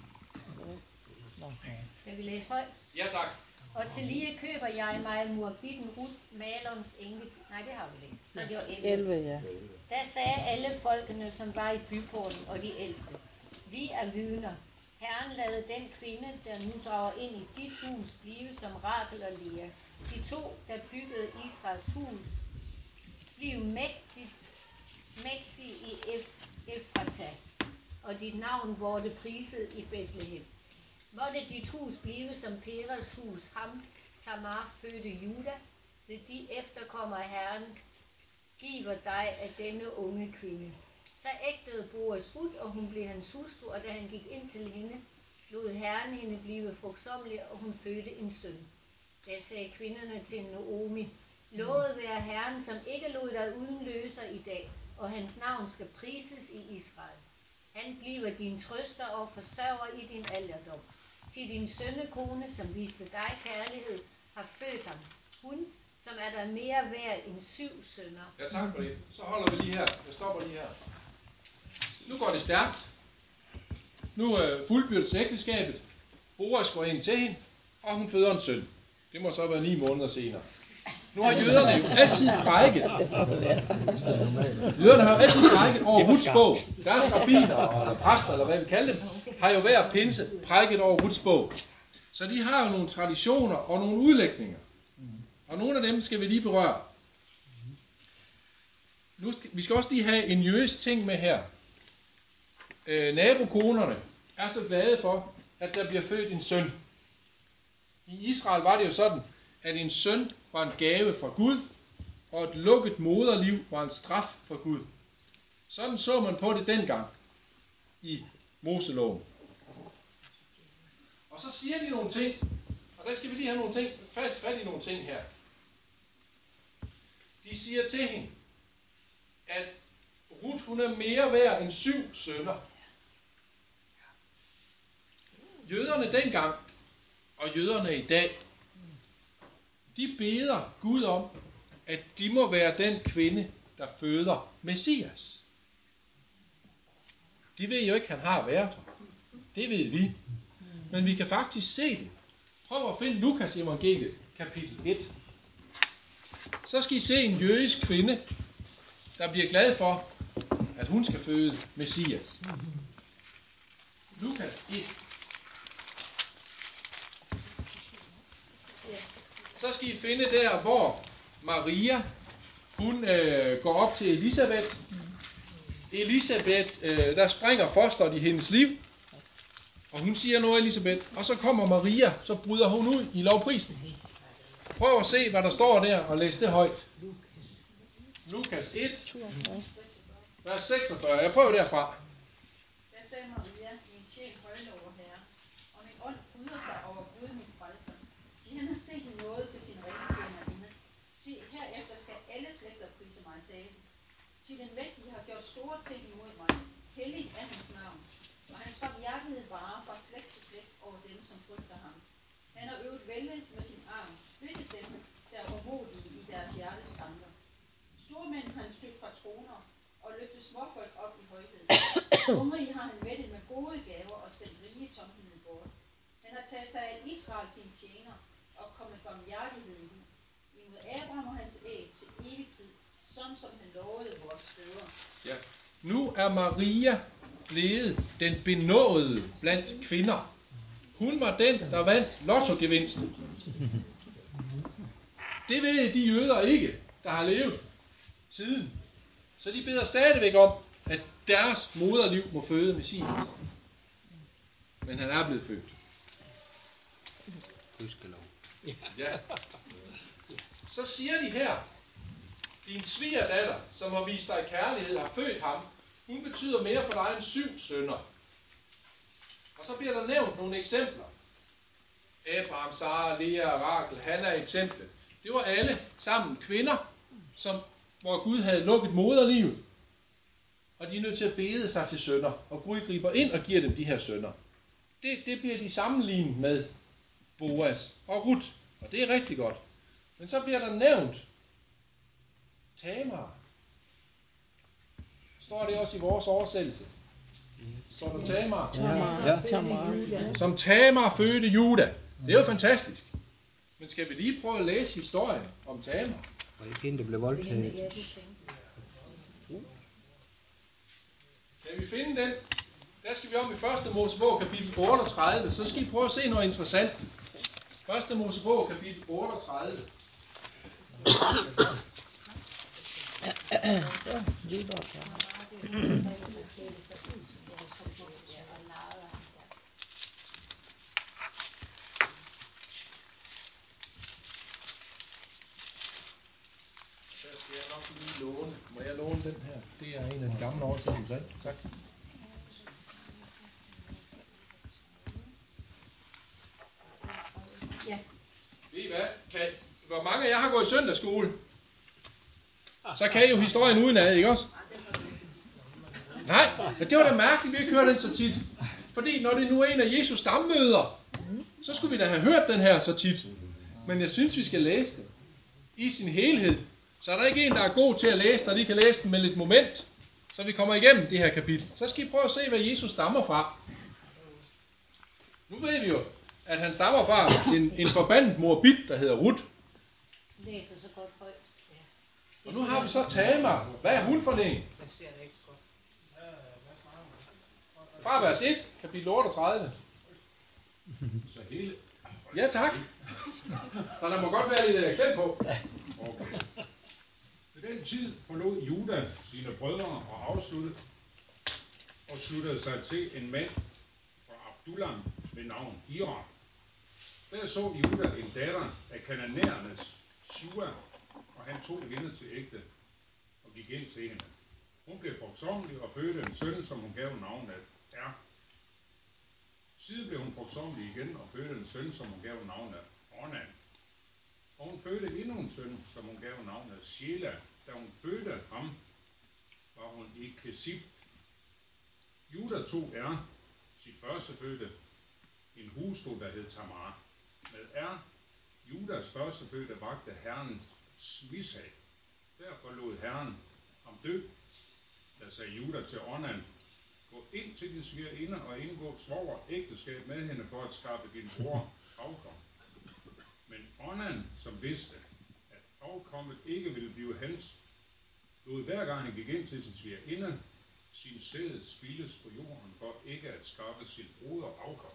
Skal vi læse højt? Ja, tak. Og til lige køber jeg mig Moabitten Ruth, malerens enke. Nej, det har vi læst. Så det var elleve. elleve, ja. Da sagde alle folkene, som var i byporten og de ældste, vi er vidner. Herren lade den kvinde, der nu drager ind i dit hus, blive som Rachel og Lea. De to, der byggede Israels hus, blive mægtig, mægtig i Ef, Efrata, og dit navn vorte priset i Bethlehem. Måtte dit hus blive som Peres hus, ham Tamar fødte Juda, ved de efterkommer Herren giver dig af denne unge kvinde. Så ægtede Boaz Ruth, og hun blev hans hustru, og da han gik ind til hende, lod Herren hende blive frugtsommelig, og hun fødte en søn. Da sagde kvinderne til Naomi, lovet være Herren, som ikke lod dig uden løser i dag, og hans navn skal prises i Israel. Han bliver din trøster og forsørger i din alderdom. Til din sønnekone, som viste dig kærlighed, har født ham. Hun, som er der mere værd end syv sønner. Ja, tak for det. Så holder vi lige her. Jeg stopper lige her. Nu går det stærkt. Nu øh, fuldbyrdes ægteskabet. Boaz går ind til hende, og hun føder en søn. Det må så være ni måneder senere. Nu har jøderne jo altid prædiket. Jøderne har jo altid prædiket over Ruths bog. Deres rabbiner, eller præster, eller hvad vi kalder dem, har jo hver pinse prædiket over Ruths bog. Så de har jo nogle traditioner og nogle udlægninger. Og nogle af dem skal vi lige berøre. Nu skal, vi skal også lige have en jødisk ting med her. Øh, nabokonerne er så glade for, at der bliver født en søn. I Israel var det jo sådan, at en søn var en gave fra Gud, og et lukket moderliv var en straf fra Gud. Sådan så man på det dengang i Moseloven. Og så siger de nogle ting, og der skal vi lige have nogle ting, fast fat i nogle ting her. De siger til hende, at Ruth hun er mere værd end syv sønner. Jøderne dengang, og jøderne i dag, de beder Gud om, at de må være den kvinde, der føder Messias. De ved jo ikke, at han har været her. Det ved vi. Men vi kan faktisk se det. Prøv at finde Lukas evangeliet, kapitel et. Så skal I se en jødisk kvinde, der bliver glad for, at hun skal føde Messias. Lukas et. Så skal I finde der, hvor Maria, hun øh, går op til Elisabeth. Elisabeth, øh, der springer fosteret i hendes liv. Og hun siger noget, Elisabeth. Og så kommer Maria, så bryder hun ud i lovprisning. Prøv at se, hvad der står der, og læs det højt. Lukas et, vers seksogfyrre. Jeg prøver derfra. Da sagde Maria, min sjæl højlover Herre, og min ånd fryder sig over Gud, min frelser. Sig, han har set noget til sin rene tjenerinde. Sig, herefter skal alle slægter prise mig, sagde hun. Sig, den mægtige har gjort store ting imod mig. Hellig er hans navn, og hans barmhjertighed varer fra slægt til slægt over dem, som frygter ham. Han har øvet vælge med sin arm, splittet dem, der er umodige i deres hjertes tanker. Stormænd har han stødt fra troner, og løfte småfolk op i højhed. Omri har han mættet med gode gaver og sendt rige tomheden bort. Han har taget sig af Israel sin tjener og kommet barmhjertighed i hu. Imod Abraham og hans æg til evig tid, sådan som han lovede vores fædre. Ja. Nu er Maria blevet den benådede blandt kvinder. Hun var den, der vandt lottogevinsten. Det ved de jøder ikke, der har levet siden. Så de beder stadigvæk om, at deres moderliv må føde Messias. Men han er blevet født. Ja. Så siger de her, din svigerdatter, som har vist dig kærlighed, har født ham. Hun betyder mere for dig end syv sønner. Og så bliver der nævnt nogle eksempler. Abraham, Sara, Lea og Rachel, Hanna i templet. Det var alle sammen kvinder, som, hvor Gud havde lukket moderlivet. Og de er nødt til at bede sig til sønner. Og Gud griber ind og giver dem de her sønner. Det, det bliver de sammenlignet med Boas og Ruth. Og det er rigtig godt. Men så bliver der nævnt Tamar. Står det også i vores oversættelse? Står der Tamar? Tamar. Ja, Tamar. Som Tamar fødte Juda. Det er jo fantastisk. Men skal vi lige prøve at læse historien om Tamar? Og ikke hende, der blev voldtaget. Kan vi finde den? Der skal vi om i første Mosebog kapitel otteogtredive. Så skal I prøve at se noget interessant. første Mosebog kapitel otteogtredive. Der skal jeg nok lige låne. Må jeg låne den her? Det er en af de gamle oversættelser. Tak. Ja. Ved I hvad? Kan, hvor mange af jer har gået i søndagsskole? Så kan I jo historien udenad, ikke også? Nej, men det var da mærkeligt, vi ikke hører den så tit. Fordi når det nu er en af Jesus stammøder, så skulle vi da have hørt den her så tit. Men jeg synes, vi skal læse den i sin helhed. Så er der ikke en, der er god til at læse, der lige kan læse den med lidt moment, så vi kommer igennem det her kapitel. Så skal I prøve at se, hvad Jesus stammer fra. Nu ved vi jo, at han stammer fra en, en forbandet moabit, der hedder Ruth. Læser så godt højt. Og nu har vi så Tamar. Hvad er hun for en? Fra vers et, kapitel otteogtredive. Så hele... Ja, tak. Så der må godt være lidt eksempel på. Okay. Ved den tid forlod Juda sine brødre og afsluttede og sluttede sig til en mand fra Abdullam ved navn Hira. Der så Juda en datter af kananæernes Shua, og han tog hende til ægte og gik ind til hende. Hun blev frugtsommelig og fødte en søn, som hun gav navnet Er. Siden blev hun frugtsommelig igen og fødte en søn, som hun gav navnet Onan. Og hun fødte endnu en søn, som hun gav navnet Shela. Da hun fødte ham, var hun i Kesib. Juda tog Er, sit førstefødte, en hustru, der hed Tamar. Med Er, Judas førstefødte, vagte Herrens mishag. Derfor lod Herren ham dø. Der sagde Juda til Onan, gå ind til din svigerinde og indgå svoger ægteskab med hende for at skaffe din bror afkom. Men Onan, som vidste, at afkommet ikke ville blive hans, lod hver gang han gik ind til sin svigerinde, sin sæd spildes på jorden for ikke at skaffe sin broder afkom.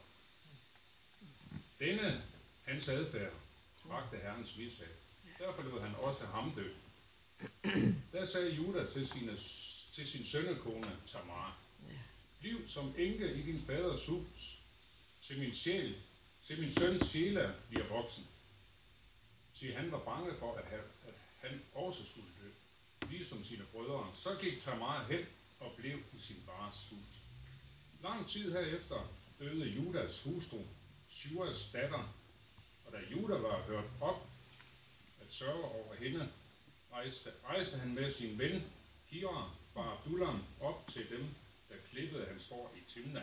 Denne hans adfærd vagte Herrens mishag. Derfor lod han også ham dø. Der sagde Juda til, sine, til sin sønnekone Tamar, bliv som enke i din faders hus, til min sjæl, til min søn Shela bliver voksen. Til han var bange for, at han, at han også skulle dø, ligesom sine brødre. Så gik Tamar hen og blev i sin fars hus. Lang tid herefter døde Judas hustru, Shuas datter, og da Juda var hørt op at sørge over hende, rejste, rejste han med sin ven Hira fra Abdullam op til dem, der klippede hans hår i Timna.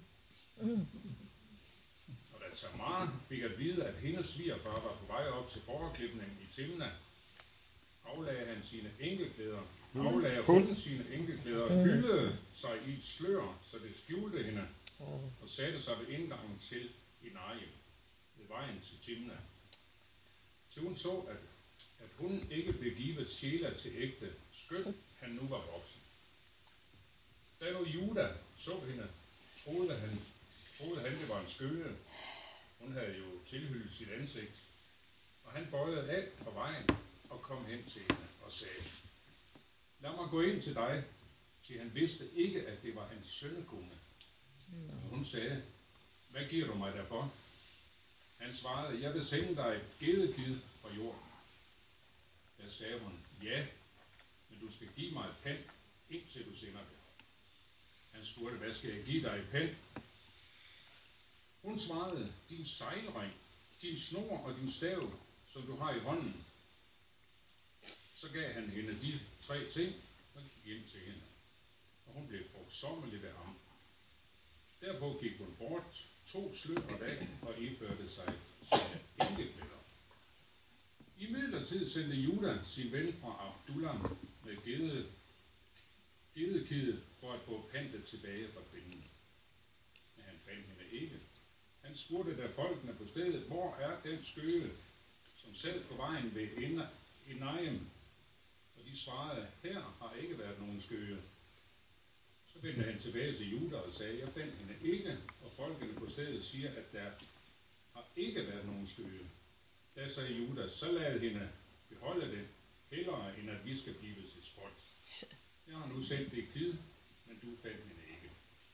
Og da Tamar fik at vide, at hendes svigerfar var på vej op til fåreklipningen i Timna, aflagde han sine enkelklæder, aflagde hun sine enkelklæder, hyldede sig i et slør, så det skjulte hende, og satte sig ved indgangen til Enarium, ved vejen til Timna. Så hun så, at, at hun ikke blev givet Sjela til ægte, skønt han nu var voksen. Da nu Juda så hende, troede han, troede han det var en skøge. Hun havde jo tilhyllet sit ansigt, og han bøjede af på vejen og kom hen til hende og sagde, lad mig gå ind til dig, til han vidste ikke, at det var hans sønnekone. Og hun sagde, hvad giver du mig derfor? Han svarede, jeg vil sende dig et gedekid fra jorden. Der sagde hun, ja, men du skal give mig et pand, indtil du sender det. Han spurgte, hvad skal jeg give dig et pand? Hun svarede, din sejlring, din snor og din stav, som du har i hånden. Så gav han hende de tre ting og gik hjem til hende. Og hun blev frugtsommelig ved ham. Derpå gik hun bort, tog sløret af og iførte sig sine enkeklæder. I midlertid sendte Juda sin ven fra Abdullam med gede, gedekidet for at få pantet tilbage fra kvinden. Men han fandt hende ikke. Han spurgte der folkene på stedet, hvor er den skøge, som sad på vejen ved Enarium? Og de svarede, her har ikke været nogen skøge. Så vendte han tilbage til Juda og sagde, jeg fandt hende ikke, og folkene på stedet siger, at der har ikke været nogen skøge. Der sagde Juda, så lad hende beholde det, hellere end at vi skal blive til spot. Jeg har nu sendt det kid, men du fandt hende ikke.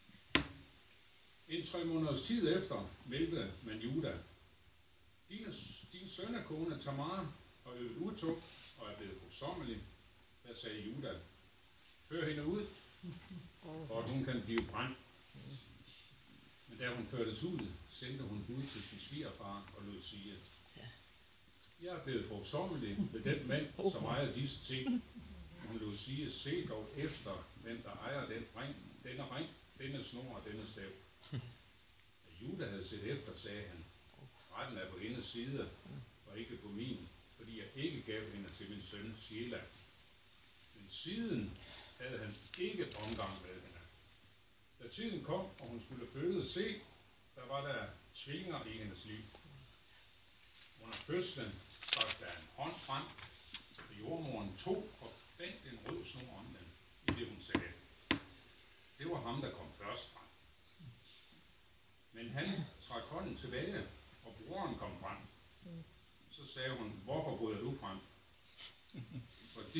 En tre måneders tid efter meldte man Juda, din, din sønnekone Tamar har øvet utugt og er blevet forsommerlig. Der sagde Juda, før hende ud, for at hun kan blive brændt. Men da hun førtes ud, sendte hun bud til sin svigerfar og lod sige, jeg er blevet forsommerlig ved den mand, som ejer disse ting. Hun lod sige, se dog efter, hvem der ejer den ring, denne ring, denne snor og denne stav. Da Juda havde set efter, sagde han, retten er på hendes side, og ikke på min, fordi jeg ikke gav hende til min søn Sjela. Men siden havde han ikke omgang med hende. Da tiden kom, og hun skulle føde, se, der var der tvinger i hendes liv. Under fødslen trak der en hånd frem, og jordmoren tog og bandt en rød snor om den, i det hun sagde. Det var ham, der kom først frem. Men han trak hånden tilbage, og broren kom frem. Så sagde hun, hvorfor bryder du frem? Fordi...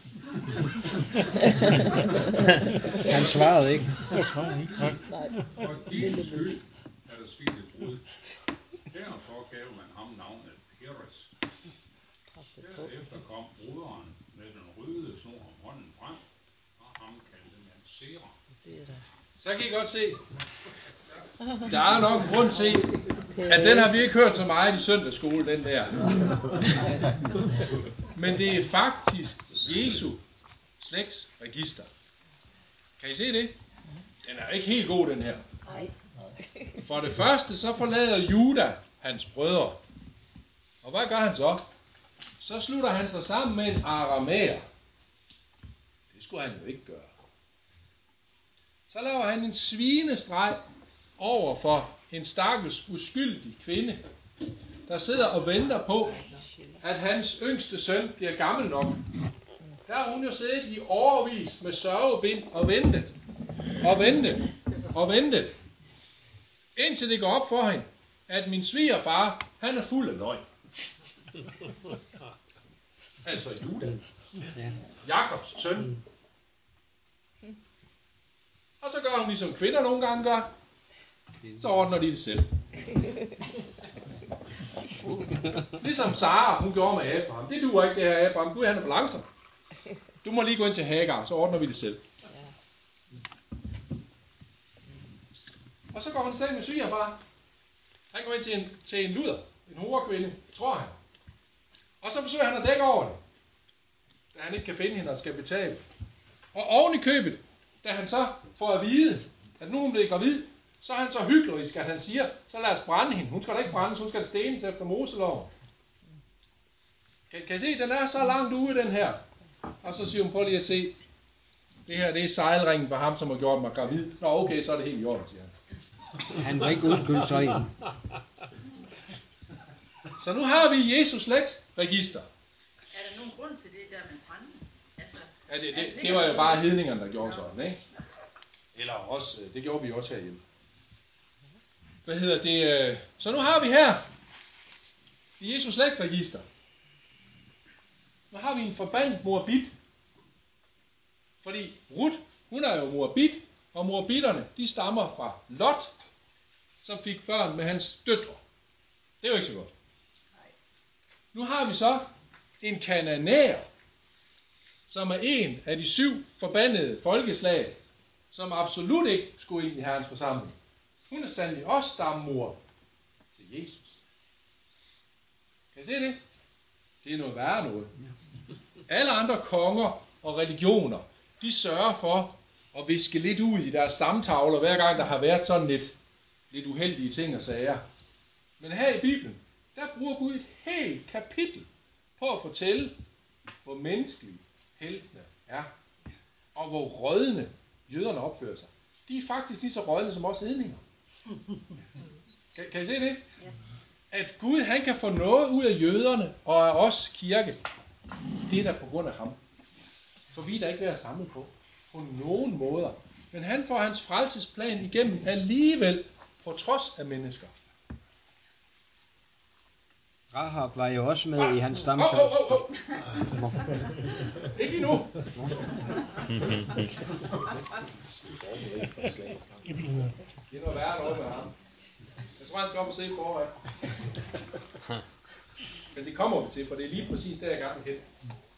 Han svarede ikke. Han svarede ikke. Nej. For din skyld er der sket et brud. Derfor gav man ham navnet Peres. Derefter kom broderen med den røde snor om hånden frem, og ham kaldte man Sera. Så kan I godt se, der er nok en grund til, at den har vi ikke hørt så meget i søndagsskole, den der. Men det er faktisk Jesu slægtsregister. Kan I se det? Den er ikke helt god, den her. For det første, så forlader Juda hans brødre. Og hvad gør han så? Så slutter han sig sammen med en aramæer. Det skulle han jo ikke gøre. Så laver han en svinestreg over for en stakkels uskyldig kvinde, der sidder og venter på, at hans yngste søn bliver gammel nok. Der har hun jo siddet i årevis med sørgebind og ventet, og ventet, og ventet, indtil det går op for hende, at min svigerfar, han er fuld af løgn. Altså Juda, Jakobs søn. Og så gør hun ligesom kvinder nogle gange gør. Så ordner de det selv. Ligesom Sara, hun gjorde med Abraham. Det duer ikke det her Abraham. Gud, han er for langsom. Du må lige gå ind til Hagar, så ordner vi det selv. Og så går han selv med svigerfar. Han går ind til en, til en luder, en horekvinde, tror han. Og så forsøger han at dække over det, da han ikke kan finde hende og skal betale. Og oven i købet, da han så får at vide, at nu hun bliver gravid, så er han så hyklerisk, at han siger, så lad os brænde hende. Hun skal da ikke brændes, hun skal stenes efter Moseloven. Kan, kan I se, den er så langt ude, den her. Og så siger hun, prøv lige at se. Det her, det er sejlringen for ham, som har gjort mig gravid. Nå, okay, så er det helt i orden, siger han. Han var ikke undskyldt så en. Så nu har vi Jesus slægtsregister. Er der nogen grund til det der med brænde? Altså, Ja, det, det, det var jo bare hedningerne, der gjorde sådan, ikke? Eller også, det gjorde vi også herhjemme. Hvad hedder det? Så nu har vi her i Jesus slægtsregister. Nu har vi en forbandet moabit. Fordi Ruth, hun er jo moabit, og moabitterne, de stammer fra Lot, som fik børn med hans døtre. Det er jo ikke så godt. Nu har vi så en kananæer, som er en af de syv forbandede folkeslag, som absolut ikke skulle ind i Herrens forsamling. Hun er sandelig også stammor til Jesus. Kan I se det? Det er noget værre noget. Alle andre konger og religioner, de sørger for at viske lidt ud i deres samtaler, hver gang der har været sådan lidt, lidt uheldige ting og sager. Men her i Bibelen, der bruger Gud et helt kapitel på at fortælle, hvor menneskelige heltene er, og hvor rådne jøderne opfører sig. De er faktisk lige så rådne som os hedninger. Kan, kan I se det? At Gud, han kan få noget ud af jøderne og af os kirke, det er der på grund af ham. For vi er der ikke ved at samle på, på nogen måder. Men han får hans frelsesplan igennem alligevel, på trods af mennesker. Rahab var jo også med i hans Hov, stamtræ. hov, hov, hov. Ikke endnu. Det er noget værre noget med ham. Jeg tror, han skal op og se foran. Men det kommer vi til, for det er lige præcis der, jeg gerne vil hen.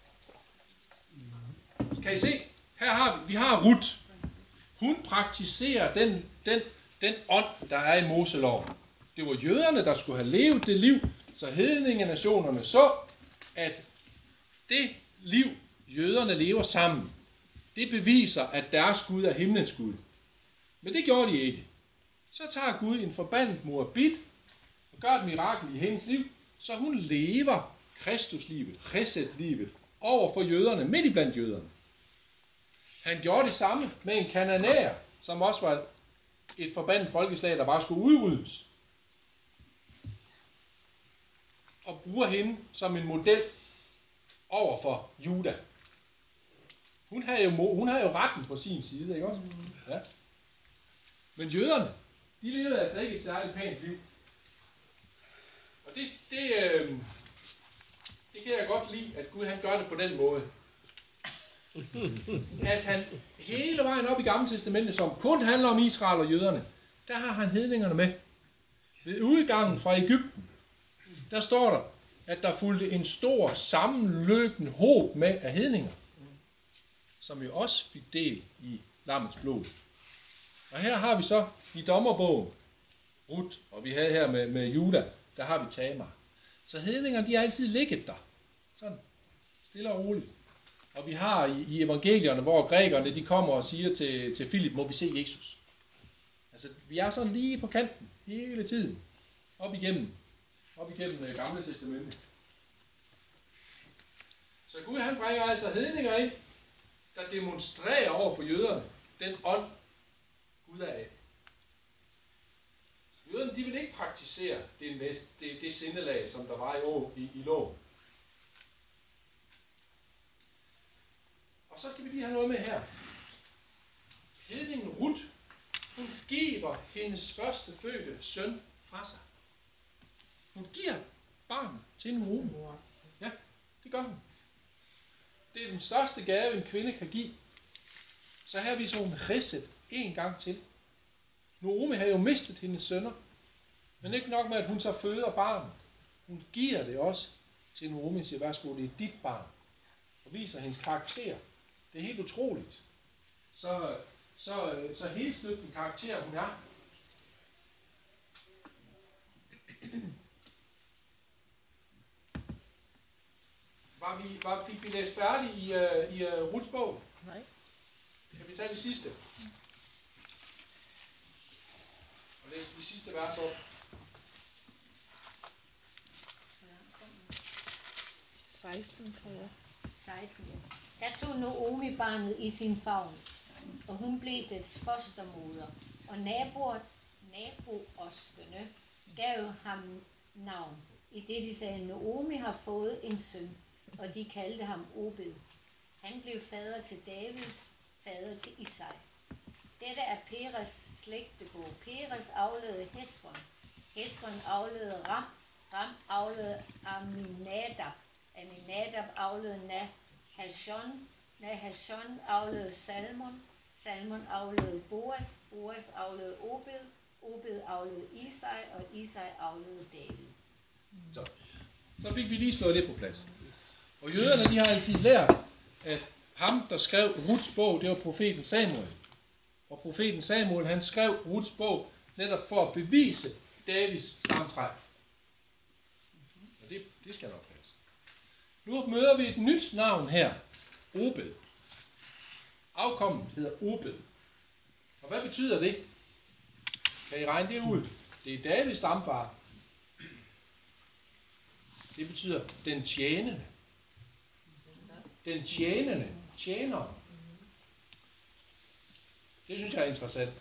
Kan I se? Her har vi, vi har Ruth. Hun praktiserer den, den, den ånd, der er i Moseloven. Det var jøderne, der skulle have levet det liv, så hedningenationerne så, at det liv, jøderne lever sammen, det beviser, at deres Gud er himlens Gud. Men det gjorde de ikke. Så tager Gud en forbandet moabit og gør et mirakel i hendes liv, så hun lever Kristuslivet, Chesed-livet, over for jøderne, midt i blandt jøderne. Han gjorde det samme med en kananæer, som også var et forbandet folkeslag, der bare skulle udryddes. Og bruger hende som en model over for Juda. Hun har jo, hun har jo retten på sin side, ikke også? Ja. Men jøderne, de levede altså ikke et særligt pænt liv. Og det, det, øh, det kan jeg godt lide, at Gud han gør det på den måde. At han hele vejen op i Gamle Testamentet, som kun handler om Israel og jøderne, der har han hedningerne med. Ved udgangen fra Egypten, der står der, at der fulgte en stor sammenløbende håb med af hedninger, som jo også fik del i lammets blod. Og her har vi så i dommerbogen Ruth, og vi havde her med, med Juda, der har vi Tamar. Så hedningerne, de har altid ligget der. Sådan, stille og roligt. Og vi har i, i evangelierne, hvor grækerne, de kommer og siger til, til Filip, må vi se Jesus. Altså, vi er sådan lige på kanten, hele tiden. Op igennem, op igennem uh, Gamle Testamentet. Så Gud, han bringer altså hedninger ind, der demonstrerer over for jøderne den ånd, Gud er af. Jøderne, de vil ikke praktisere det, næste, det, det sindelag, som der var i, i, i loven. Og så skal vi lige have noget med her. Hedningen Ruth, hun giver hendes første fødte søn fra sig. Hun giver barnet til en Naomi. Ja, det gør hun. Det er den største gave, en kvinde kan give. Så her viser hun Chesed en gang til. Naomi har jo mistet hendes sønner. Men ikke nok med, at hun så føder barnet. Hun giver det også til Naomi og siger, værsgo, det er dit barn. Og viser hendes karakter. Det er helt utroligt. Så, så, så helt støtten karakter hun er. Var vi, var, fik vi læst færdigt i, uh, i uh, Ruths bog? Nej. Kan vi tage det sidste? Og læse de sidste vers op. seksten, tror jeg. seksten, ja. Der tog Naomi barnet i sin favn, og hun blev dets fostermoder, og naboer, naboerskene gav ham navn, i det de sagde, Naomi har fået en søn, og de kaldte ham Obed. Han blev fader til David, fader til Isai. Dette er Peres slægtebog. Peres afledte Hesron. Hesron afledte Ram. Ram afledte Aminadab. Aminadab afledte Nahashon. Nahashon afledte Salmon. Salmon afledte Boas. Boas afledte Obed. Obed afledte Isai, og Isai afledte David. Så. Så fik vi lige slået det på plads. Og jøderne, de har altid lært, at ham, der skrev Ruths bog, det var profeten Samuel. Og profeten Samuel, han skrev Ruths bog netop for at bevise Davids stamtræ. Og det, det skal nok passe. Nu møder vi et nyt navn her. Obed. Afkommet hedder Obed. Og hvad betyder det? Kan I regne det ud? Det er Davids stamfar. Det betyder den tjenende. Den tjenende. Tjener. Det synes jeg er interessant.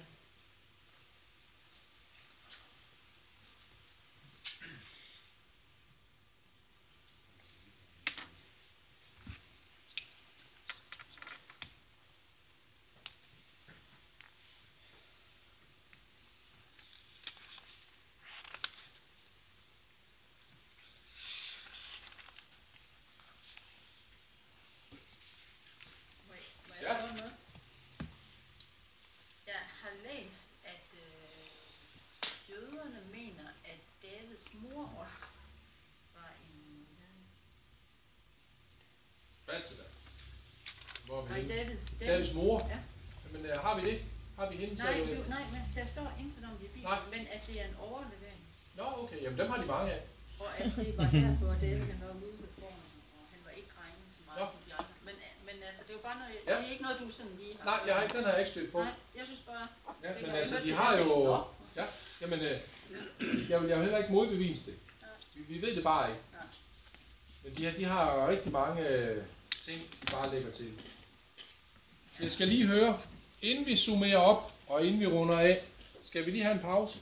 Davids, Davids mor? Ja. Men uh, har vi det? Har vi hende? Nej, så, du, nej, men der står intet om det i Bibelen, men at det er en overlevering. Nå, okay. Jamen dem har de mange af. Og at det var derfor, at David han var ude ved formen, og han var ikke regnet så meget som de andre. Men, men altså, det er jo bare noget, ja. Det er ikke noget, du sådan lige har... Nej, jeg har ikke, den har jeg ikke stødt på. Nej, jeg synes bare... Ja, men jeg altså, hørte, de det, har jeg jo... tænkte, Ja, jamen, øh, jeg vil jeg vil heller ikke modbevise det. Ja. Vi, vi ved det bare ikke. Ja. Men de, har- de har rigtig mange øh, ting, de bare lægger til. Jeg skal lige høre, inden vi summerer op, og inden vi runder af, skal vi lige have en pause.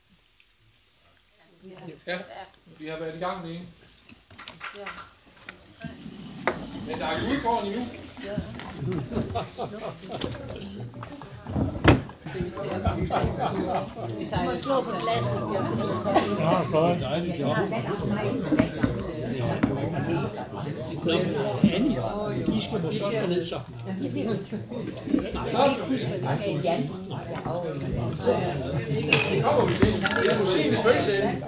Ja, vi har været i gang med en. Men der er guldkorn endnu. Du må slå på glasset. Ja, så dejligt job. Annie, de skal måske også ned så. Jeg kan ikke huske, hvad vi skal i Jan. Det kommer vi til. Det er musik til følelse.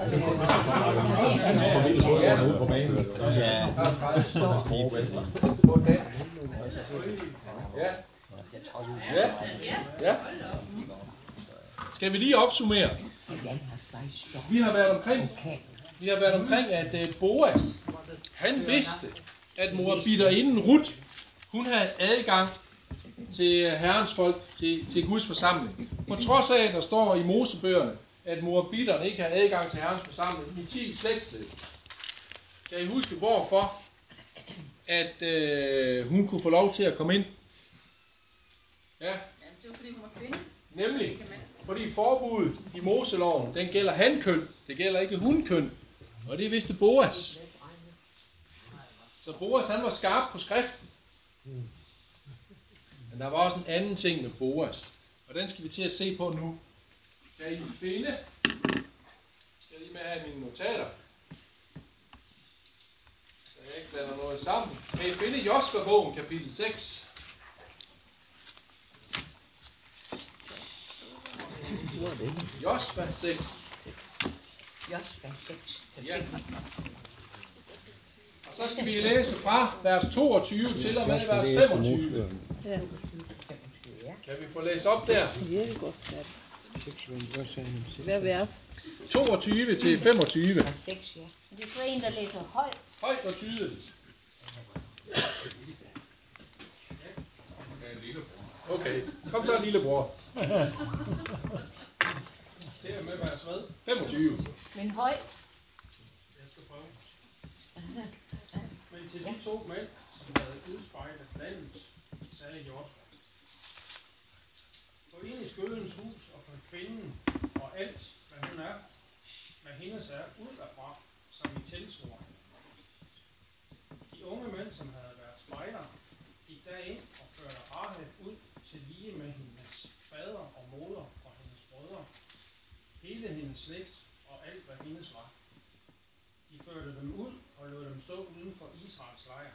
Ja. Ja. Ja. Skal vi lige opsummere? Vi har været omkring, vi har været omkring, at uh, Boas, han vidste, at moabitterinden Ruth, hun havde adgang til Herrens folk, til, til Guds forsamling. På trods af, at der står i Mosebøgerne, at moabitterne ikke har adgang til Herrens forsamling i ti slægtsled. Kan I huske, hvorfor at øh, hun kunne få lov til at komme ind? Ja. Jamen, det var fordi hun var kvinde. Nemlig, fordi forbuddet i Moseloven, den gælder hankøn, det gælder ikke hunkøn, og det vidste Boas. Så Boas, han var skarp på skriften. Men der var også en anden ting med Boas, og den skal vi til at se på nu. Kan I finde, skal jeg lige med have mine notater, så jeg ikke blander noget sammen. Kan I finde Josva-bogen, kapitel seks? Josva seks. Josva seks. Ja. Og så skal vi læse fra vers toogtyve til og med vers femogtyve. Ja. Kan vi få læst op der? Hvad vers? toogtyve til femogtyve. seks, ja. Det er så en, der læser højt. Højt og tydeligt. Okay, kom så lillebror. Til og med vers hvad? femogtyve. Men højt. Jeg skal prøve. Men til de to mænd, som havde udspejlet landet, sagde Josva: gå ind i skødens hus og få kvinden og alt, hvad hun er, hvad hendes er, ud derfra, som I tilsvor hende. De unge mænd, som havde været spejdere, gik derind og førte Rahab ud til lige med hendes fader og moder og hendes brødre, hele hendes slægt og alt, hvad hendes var. De førte dem ud og lod dem stå uden for Israels lejr.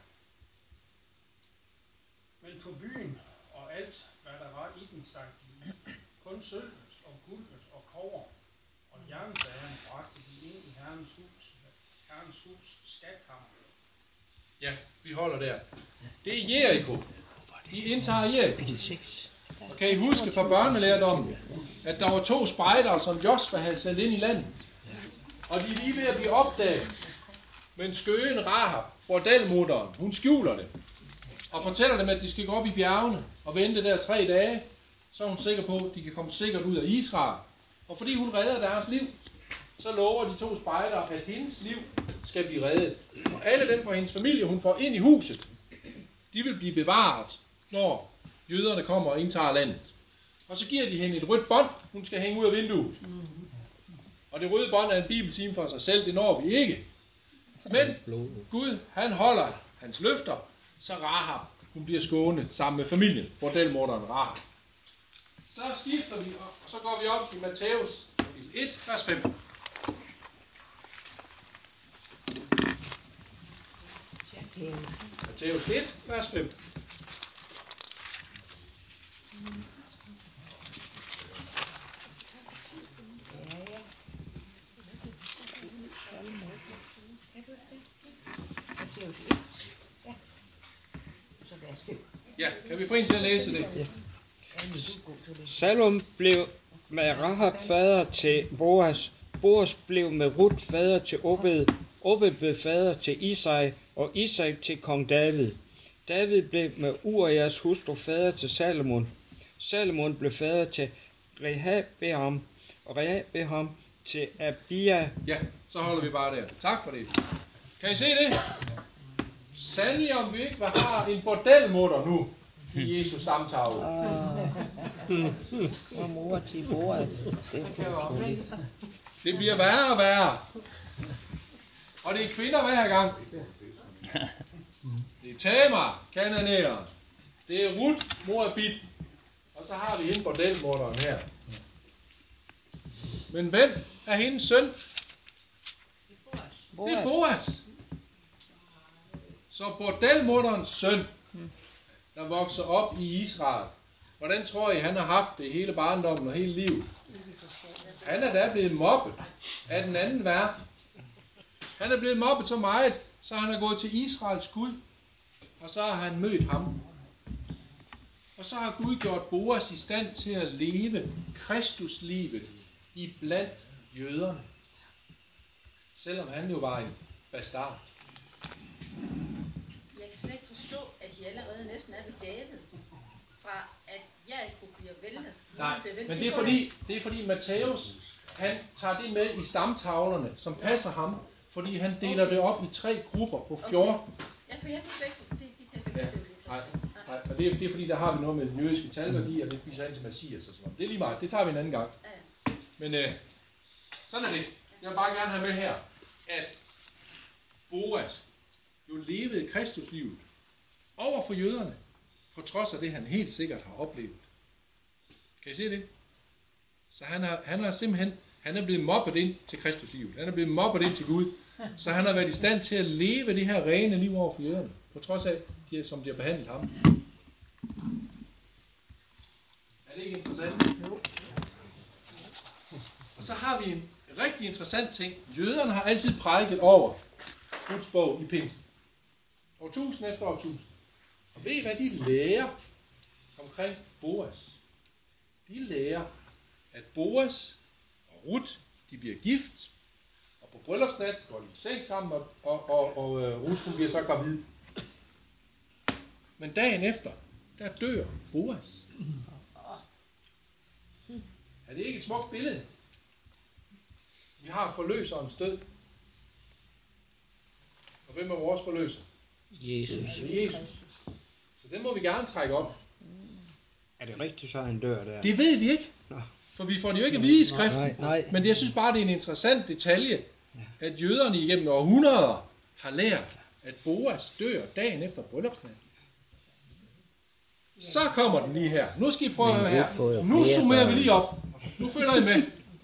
Men på byen og alt, hvad der var i den, stak de i. Kun sølvet og guldet og kover og jernbærerne bragte de ind i Herrens hus, Herrens hus skatkammer. Ja, vi holder der. Det er Jericho. De indtager Jericho. Og kan I huske fra børnelærdommen, at der var to spejdere, som Josva havde sendt ind i landet. Og de er lige ved at blive opdaget. Men skøen Rahab, bordelmutteren, hun skjuler det. Og fortæller dem, at de skal gå op i bjergene og vente der tre dage. Så er hun sikker på, at de kan komme sikkert ud af Israel. Og fordi hun redder deres liv, så lover de to spejdere, at hendes liv skal blive reddet. Og alle dem fra hendes familie, hun får ind i huset, de vil blive bevaret, når jøderne kommer og indtager landet. Og så giver de hende et rødt bånd, hun skal hænge ud af vinduet. Og det røde bånd er en bibeltime for sig selv, det når vi ikke. Men Gud, han holder hans løfter, så Rahab, hun bliver skånet sammen med familien, bordelmutteren Rahab. Så skifter vi, og så går vi op i Matthæus et, vers fem. Matthæus et, vers fem. Ja, kan vi få en til at læse det? Ja. Salom blev med Rahab fader til Boas. Boas blev med Ruth fader til Obed. Obed blev fader til Isai, og Isai til kong David. David blev med Urias hustru fader til Salomon. Salomon blev fader til Rehabeam, og Rehabeam til Abia. Ja, så holder vi bare der. Tak for det. Kan I se det? Sandelig om vi ikke har en bordelmutter nu i Jesus stamtavle. Og mor til Boas. Det bliver værre og værre. Og det er kvinder hver gang. Det er Tamar, Kananæer. Det er Ruth, Moabit. Og så har vi hende bordelmutteren her. Men hvem er hendes søn? Det er Boas. Så bordelmutterens søn, der vokser op i Israel. Hvordan tror I, han har haft det hele barndommen og hele livet? Han er da blevet mobbet af den anden verden. Han er blevet mobbet så meget, så han er gået til Israels Gud. Og så har han mødt ham. Og så har Gud gjort Boas i stand til at leve Kristuslivet i blandt jøderne. Selvom han jo var en bastard. Jeg kan slet ikke forstå, at de allerede næsten er ved David. Fra at Jericho bliver væltet. Nej, men det er fordi, det er fordi Matthæus, han tager det med i stamtavlerne, som passer ham. Fordi han deler det op i tre grupper på fjorten. Ja, for jeg fik ikke det. De kan Ja, nej, nej, og det er, det er fordi, der har vi noget med den jødiske talværdi, og det viser ind til Messias og sådan noget. Det er lige meget, det tager vi en anden gang. Men øh, sådan er det. Jeg vil bare gerne have med her, at Boas jo levede Kristuslivet over for jøderne, på trods af det, han helt sikkert har oplevet. Kan I se det? Så han har, han har simpelthen, han er blevet mobbet ind til Kristuslivet. Han er blevet mobbet ind til Gud. Så han har været i stand til at leve det her rene liv over for jøderne, på trods af, de, som de har behandlet ham. Er det ikke interessant? Jo. Og så har vi en rigtig interessant ting. Jøderne har altid prædiket over Guds bog i Pingsten. Årtusind efter årtusind. Og ved I, hvad de lærer omkring Boas? De lærer, at Boas og Ruth, de bliver gift, og på bryllupsnat går de i seng sammen, og, og, og, og uh, Ruth hun bliver så gravid. Men dagen efter, der dør Boas. Er det ikke et smukt billede? Vi har forløserens død. Og hvem er vores forløser? Jesus. Det er Jesus. Så den må vi gerne trække op. Er det rigtigt, så han dør der? Det ved vi ikke. Nå. For vi får det jo ikke at vide i skriften. Nej, nej. Men det, jeg synes bare, det er en interessant detalje, at jøderne igennem århundreder har lært, at Boas dør dagen efter bryllupsnatten. Så kommer den lige her. Nu skal I prøve at høre her. Nu summerer vi lige op. Nu følger I med.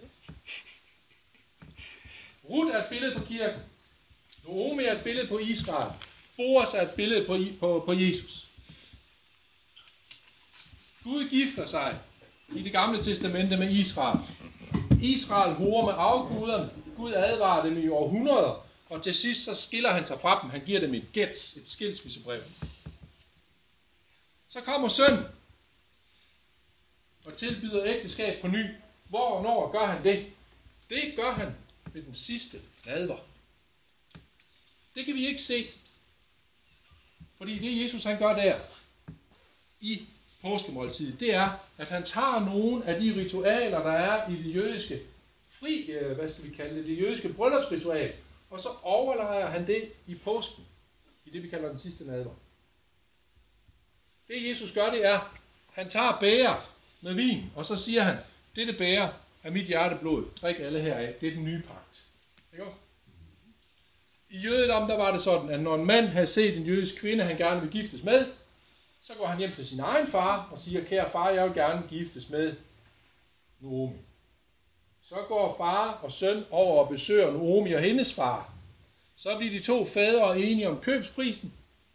Ruth er et billede på kirken. Naomi er et billede på Israel. Boas er et billede på, på, på Jesus. Gud gifter sig i det gamle testamente med Israel. Israel horer med afguderne. Gud advarer dem i århundreder. Og til sidst så skiller han sig fra dem. Han giver dem et gets, et skilsmissebrev. Så kommer sønnen og tilbyder ægteskab på ny. Hvor og når gør han det? Det gør han ved den sidste nadver. Det kan vi ikke se. Fordi det Jesus han gør der i påskemåltidet, det er, at han tager nogle af de ritualer, der er i det jødiske fri, hvad skal vi kalde det, det jødiske bryllupsritual, og så overlejer han det i påsken, i det vi kalder den sidste nadver. Det Jesus gør, det er, han tager bægeret med vin, og så siger han, dette bæger er mit hjerteblod, drik alle heraf, det er den nye pagt. Ikke også? I jødedom, der var det sådan, at når en mand havde set en jødisk kvinde, han gerne vil giftes med, så går han hjem til sin egen far og siger, kære far, jeg vil gerne giftes med Naomi. Så går far og søn over og besøger Naomi og hendes far. Så bliver de to fædre enige om købsprisen.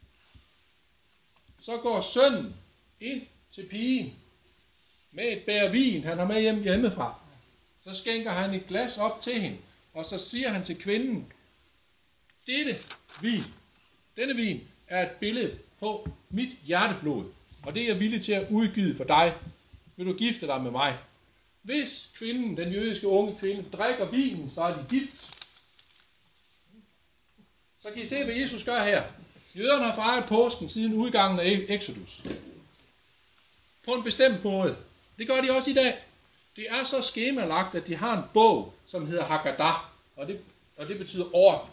Så går sønnen ind til pigen med et bæger vin, han har med hjem hjemmefra. Så skænker han et glas op til hende, og så siger han til kvinden, dette vin, denne vin er et billede på mit hjerteblod, og det er jeg villig til at udgyde for dig. Vil du gifte dig med mig? Hvis kvinden, den jødiske unge kvinde, drikker vinen, så er de gift. Så kan I se, hvad Jesus gør her. Jøderne har fejret påsken siden udgangen af Exodus. På en bestemt måde. Det gør de også i dag. Det er så skemalagt, at de har en bog, som hedder Haggadah, og det, og det betyder orden.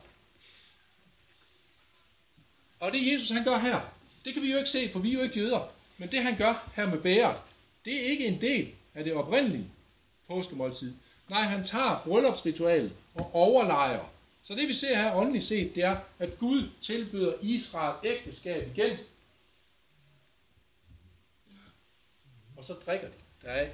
Og det Jesus han gør her, det kan vi jo ikke se, for vi er jo ikke jøder. Men det han gør her med bæret, det er ikke en del af det oprindelige påskemåltid. Nej, han tager bryllupsritualet og overlejer. Så det vi ser her åndeligt set, det er, at Gud tilbyder Israel ægteskab igen. Og så drikker de deraf.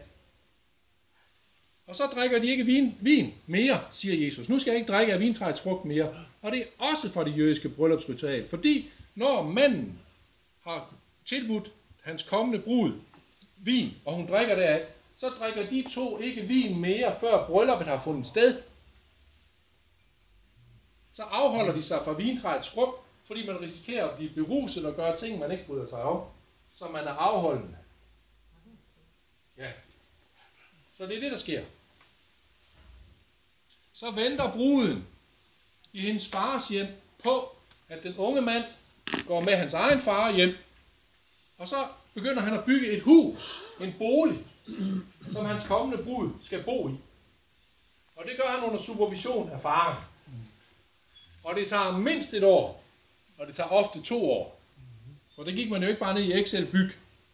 Og så drikker de ikke vin, vin mere, siger Jesus. Nu skal jeg ikke drikke af vintræets frugt mere. Og det er også for det jødiske bryllupsritual. Fordi når manden har tilbudt hans kommende brud vin, og hun drikker deraf, så drikker de to ikke vin mere, før brylluppet har fundet sted. Så afholder de sig fra vintræets frugt, fordi man risikerer at blive beruset og gøre ting, man ikke bryder sig om. Så man er afholdende. Ja. Så det er det, der sker. Så venter bruden i hendes fars hjem på, at den unge mand går med hans egen far hjem. Og så begynder han at bygge et hus, en bolig, som hans kommende brud skal bo i. Og det gør han under supervision af faren. Og det tager mindst et år, og det tager ofte to år. For det gik man jo ikke bare ned i Excel-byg.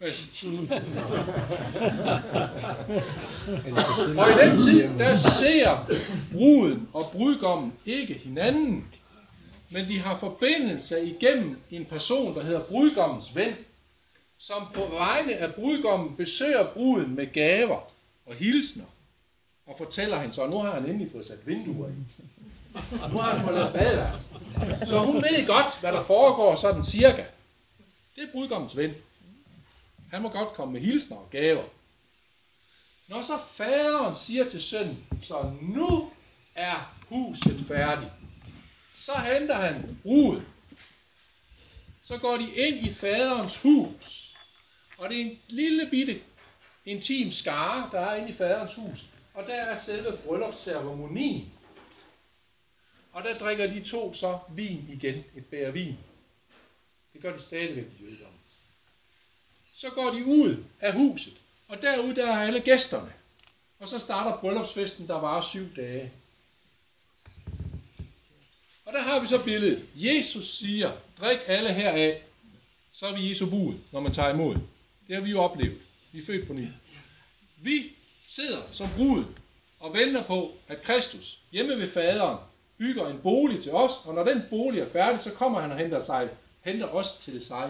Og i den tid, der ser bruden og brudgommen ikke hinanden, men de har forbindelse igennem en person, der hedder brudgommens ven, som på vegne af brudgommen besøger bruden med gaver og hilsner, og fortæller hende så, at nu har han endelig fået sat vinduer i. Og nu har han fået lavet badeværelse. Så hun ved godt, hvad der foregår sådan cirka. Det er brudgommens ven. Han må godt komme med hilsner og gaver. Når så faderen siger til sønnen, så nu er huset færdigt, så henter han bruden. Så går de ind i faderens hus. Og det er en lille bitte intim skare, der er inde i faderens hus. Og der er selve bryllupsceremonien. Og der drikker de to så vin igen, et bæger vin. Det gør de stadigvæk i jødedommen. Så går de ud af huset, og derude der er alle gæsterne. Og så starter bryllupsfesten, der varer syv dage. Og der har vi så billedet. Jesus siger, drik alle heraf, så er vi Jesu bud, når man tager imod. Det har vi jo oplevet. Vi er født på ny. Vi sidder som brud og venter på, at Kristus hjemme ved faderen bygger en bolig til os, og når den bolig er færdig, så kommer han og henter, sig, henter os til sig.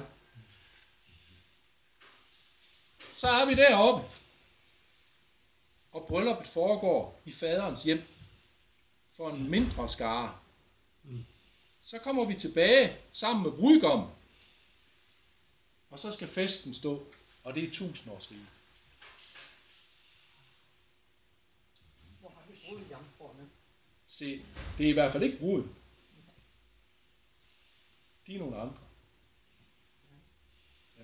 Så er vi deroppe, og brylluppet foregår i faderens hjem for en mindre skare. Så kommer vi tilbage sammen med brudgommen, og så skal festen stå, og det er tusindårsriget. Hvor har vi brudjomfruerne? Se, det er i hvert fald ikke bruden. De er nogle andre. Ja.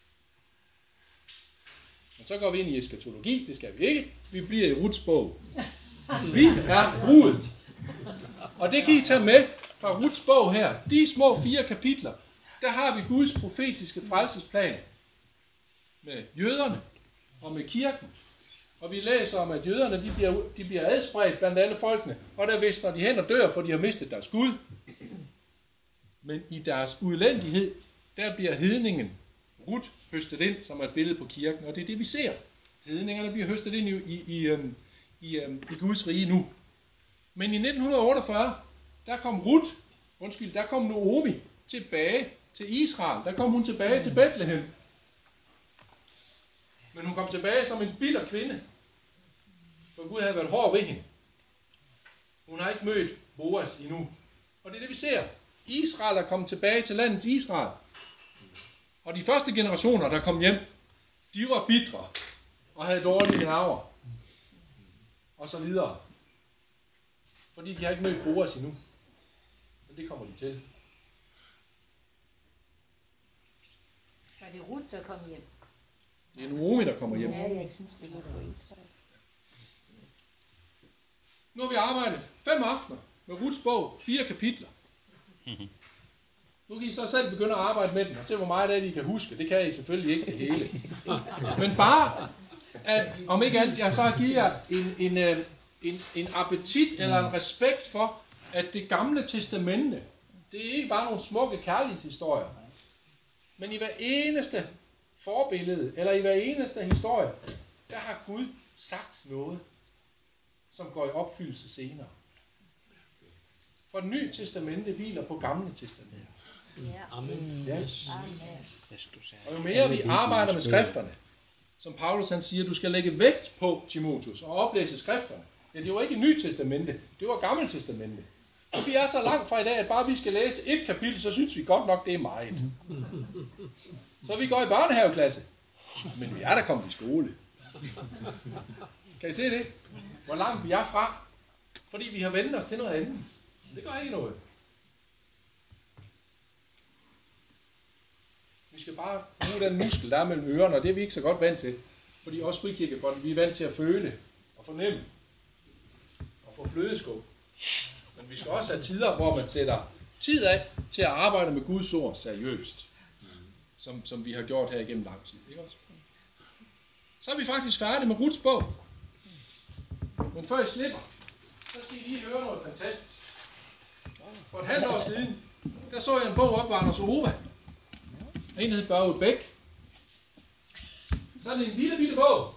Men så går vi ind i eskatologi, det skal vi ikke. Vi bliver i Ruths bog. Vi er bruden. Og det kan I tage med fra Ruths bog her. De små fire kapitler, der har vi Guds profetiske frelsesplan med jøderne og med kirken. Og vi læser om, at jøderne de bliver, de bliver adspredt blandt alle folkene, og der visner de hen og dør, for de har mistet deres Gud. Men i deres udlændighed, der bliver hedningen Ruth høstet ind, som er et billede på kirken, og det er det, vi ser. Hedningerne bliver høstet ind i, i, i, i, i Guds rige nu. Men i nitten otteogfyrre, der kom Ruth, undskyld, der kom Naomi tilbage til Israel. Der kom hun tilbage til Bethlehem. Men hun kom tilbage som en bitter kvinde. For Gud havde været hård ved hende. Hun har ikke mødt Boas endnu. Og det er det, vi ser. Israel er kommet tilbage til landet Israel. Og de første generationer, der kom hjem, de var bitre og havde dårlige nerver. Og så videre. Fordi de har ikke mødt Boas endnu. Men det kommer de til. Var det Ruth, der kom hjem? Det er Naomi, der kommer hjem. Ja, jeg synes, det var Israel. Nu har vi arbejdet fem aftener med Ruths bog, fire kapitler. Nu kan I så selv begynde at arbejde med den, og se hvor meget af det I kan huske. Det kan I selvfølgelig ikke det hele. Men bare, at om ikke andet, jeg så har givet jer en, en, en, en appetit eller en respekt for, at det gamle testamente, det er ikke bare nogle smukke kærlighedshistorier. Men i hver eneste forbillede, eller i hver eneste historie, der har Gud sagt noget, som går i opfyldelse senere. For det nye testamente hviler på gamle testamente. Ja. Amen. Ja. Amen. Og jo mere vi arbejder med skrifterne, som Paulus han siger, du skal lægge vægt på, Timotheus, og oplæse skrifterne. Ja, det var ikke Nye Testamente, det var Gamle Testamente. Og vi er så langt fra i dag, at bare vi skal læse et kapitel, så synes vi godt nok, det er meget. Så vi går i børnehaveklasse. Men vi er der kommet i skole. Kan I se det? Hvor langt vi er fra? Fordi vi har vendt os til noget andet. Det gør ikke noget. Vi skal bare bruge den muskel, der er mellem ørerne, og det er vi ikke så godt vant til. Fordi også frikirkefolk, vi er vant til at føle og fornemme og få flødeskål. Men vi skal også have tider, hvor man sætter tid af til at arbejde med Guds ord seriøst. Som, som vi har gjort her igennem lang tid. Ikke også? Så er vi faktisk færdige med Ruths bog. Men før I slipper, så skal I lige høre noget fantastisk. For et halvt år siden, der så jeg en bog op ved Anders Ova. En hed Børge Bæk. Sådan en lille bitte bog.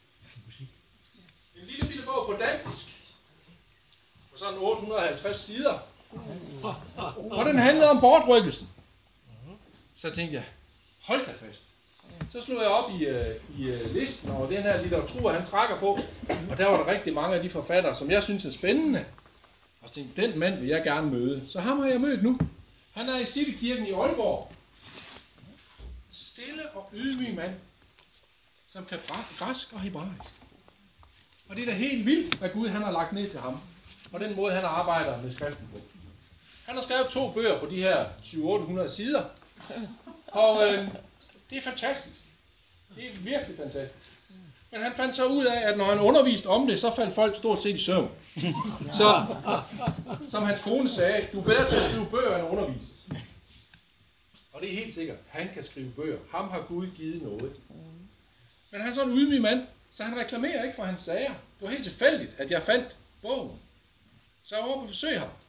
En lille bitte bog på dansk. På sådan otte hundrede og halvtreds sider. Og den handlede om bortrykkelsen. Så tænkte jeg, hold da fast. Så slog jeg op i, uh, i uh, listen over den her litteratur, han trækker på. Og der var der rigtig mange af de forfattere, som jeg synes er spændende. Og så tænkte den mand vil jeg gerne møde. Så ham har jeg mødt nu. Han er i Citykirken i Aalborg. Stille og ydmyg mand, som kan græsk og hebraisk. Og det er da helt vildt, hvad Gud han har lagt ned til ham. Og den måde, han arbejder med skriften på. Han har skrevet to bøger på de her syv til otte hundrede sider. Og øh, det er fantastisk. Det er virkelig fantastisk. Men han fandt så ud af, at når han underviste om det, så faldt folk stort set i søvn. Så, som hans kone sagde, du er bedre til at skrive bøger end at undervise. Og det er helt sikkert, han kan skrive bøger. Ham har Gud givet noget. Men han er sådan en ydmyg mand, så han reklamerer ikke for hans sager. Det var helt tilfældigt, at jeg fandt bogen. Så jeg var over på besøg ham.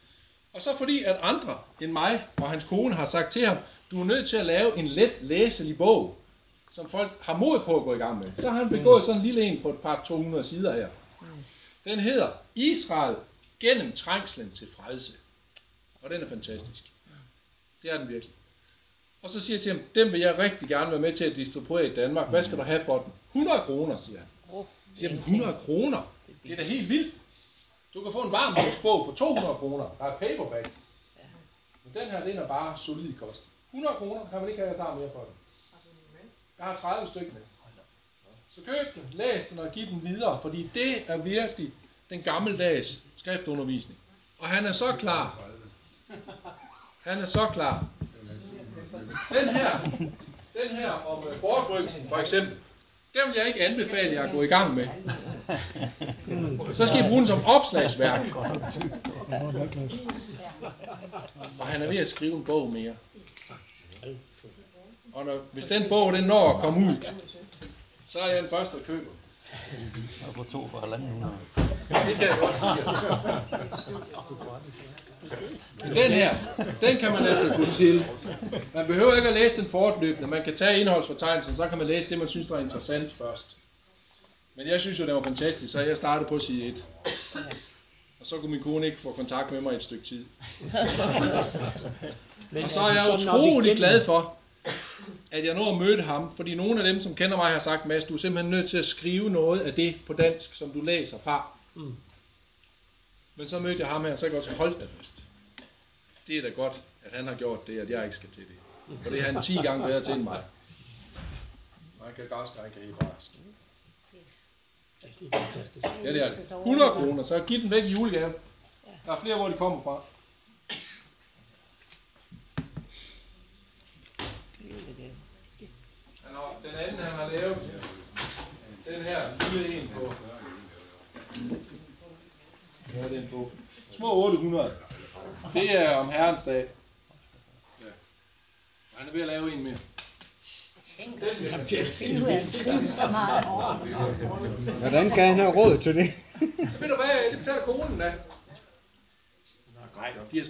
Og så fordi at andre end mig og hans kone har sagt til ham, du er nødt til at lave en let læselig bog, som folk har mod på at gå i gang med. Så har han begået sådan en lille en på et par to hundrede sider her. Den hedder Israel gennem trængslen til frelse. Og den er fantastisk. Det er den virkelig. Og så siger jeg til ham, den vil jeg rigtig gerne være med til at distribuere i Danmark. Hvad skal du have for den? hundrede kroner, siger han. Så siger han, hundrede kroner? Det er da helt vildt. Du kan få en varmluftsbog for to hundrede kroner. Der er paperback. Men den her, den er bare solid kost. hundrede kroner kan man ikke have, jeg tager mere for den. Jeg har tredive stykker med. Så køb den, læs den og giv den videre, fordi det er virkelig den gammeldags skriftundervisning. Og han er så klar. Han er så klar. Den her, den her om bortrykkelsen for eksempel, den vil jeg ikke anbefale jer at gå i gang med. Så skal I bruge den som opslagsværk. Og han er ved at skrive en bog mere. Og når, hvis den bog den når at komme ud, så er jeg den første, der køber. Jeg får to for halvanden hundrede. Det kan jeg godt sige. Den her, den kan man altså gå til. Man behøver ikke at læse den fortløbende. Man kan tage indholdsfortegnelsen, så kan man læse det, man synes, der er interessant først. Men jeg synes jo, det var fantastisk, så jeg startede på side et. Og så kunne min kone ikke få kontakt med mig i et stykke tid. Og så er jeg utrolig glad for, at jeg når at møde ham, fordi nogle af dem, som kender mig, har sagt, Mads, du er simpelthen nødt til at skrive noget af det på dansk, som du læser fra. Mm. Men så mødte jeg ham her, så jeg godt til holdt det fast. Det er da godt, at han har gjort det, at jeg ikke skal til det. For det er han ti gange bedre til end mig. Og han kan græsk, og han kan hebraisk. Ja, det er det. hundrede kroner, så giv den væk i julegave. Der er flere, hvor de kommer fra. Han har, den anden, han har lavet, den her lille en på, hvad er den på? Små otte hundrede. Det er om Herrens dag. Ja. Og han er ved at lave en mere. Tænk, at finde ud af at skrive så meget over. Hvordan kan han have råd til det? Så ved du hvad, det betaler konen da. Nej, de har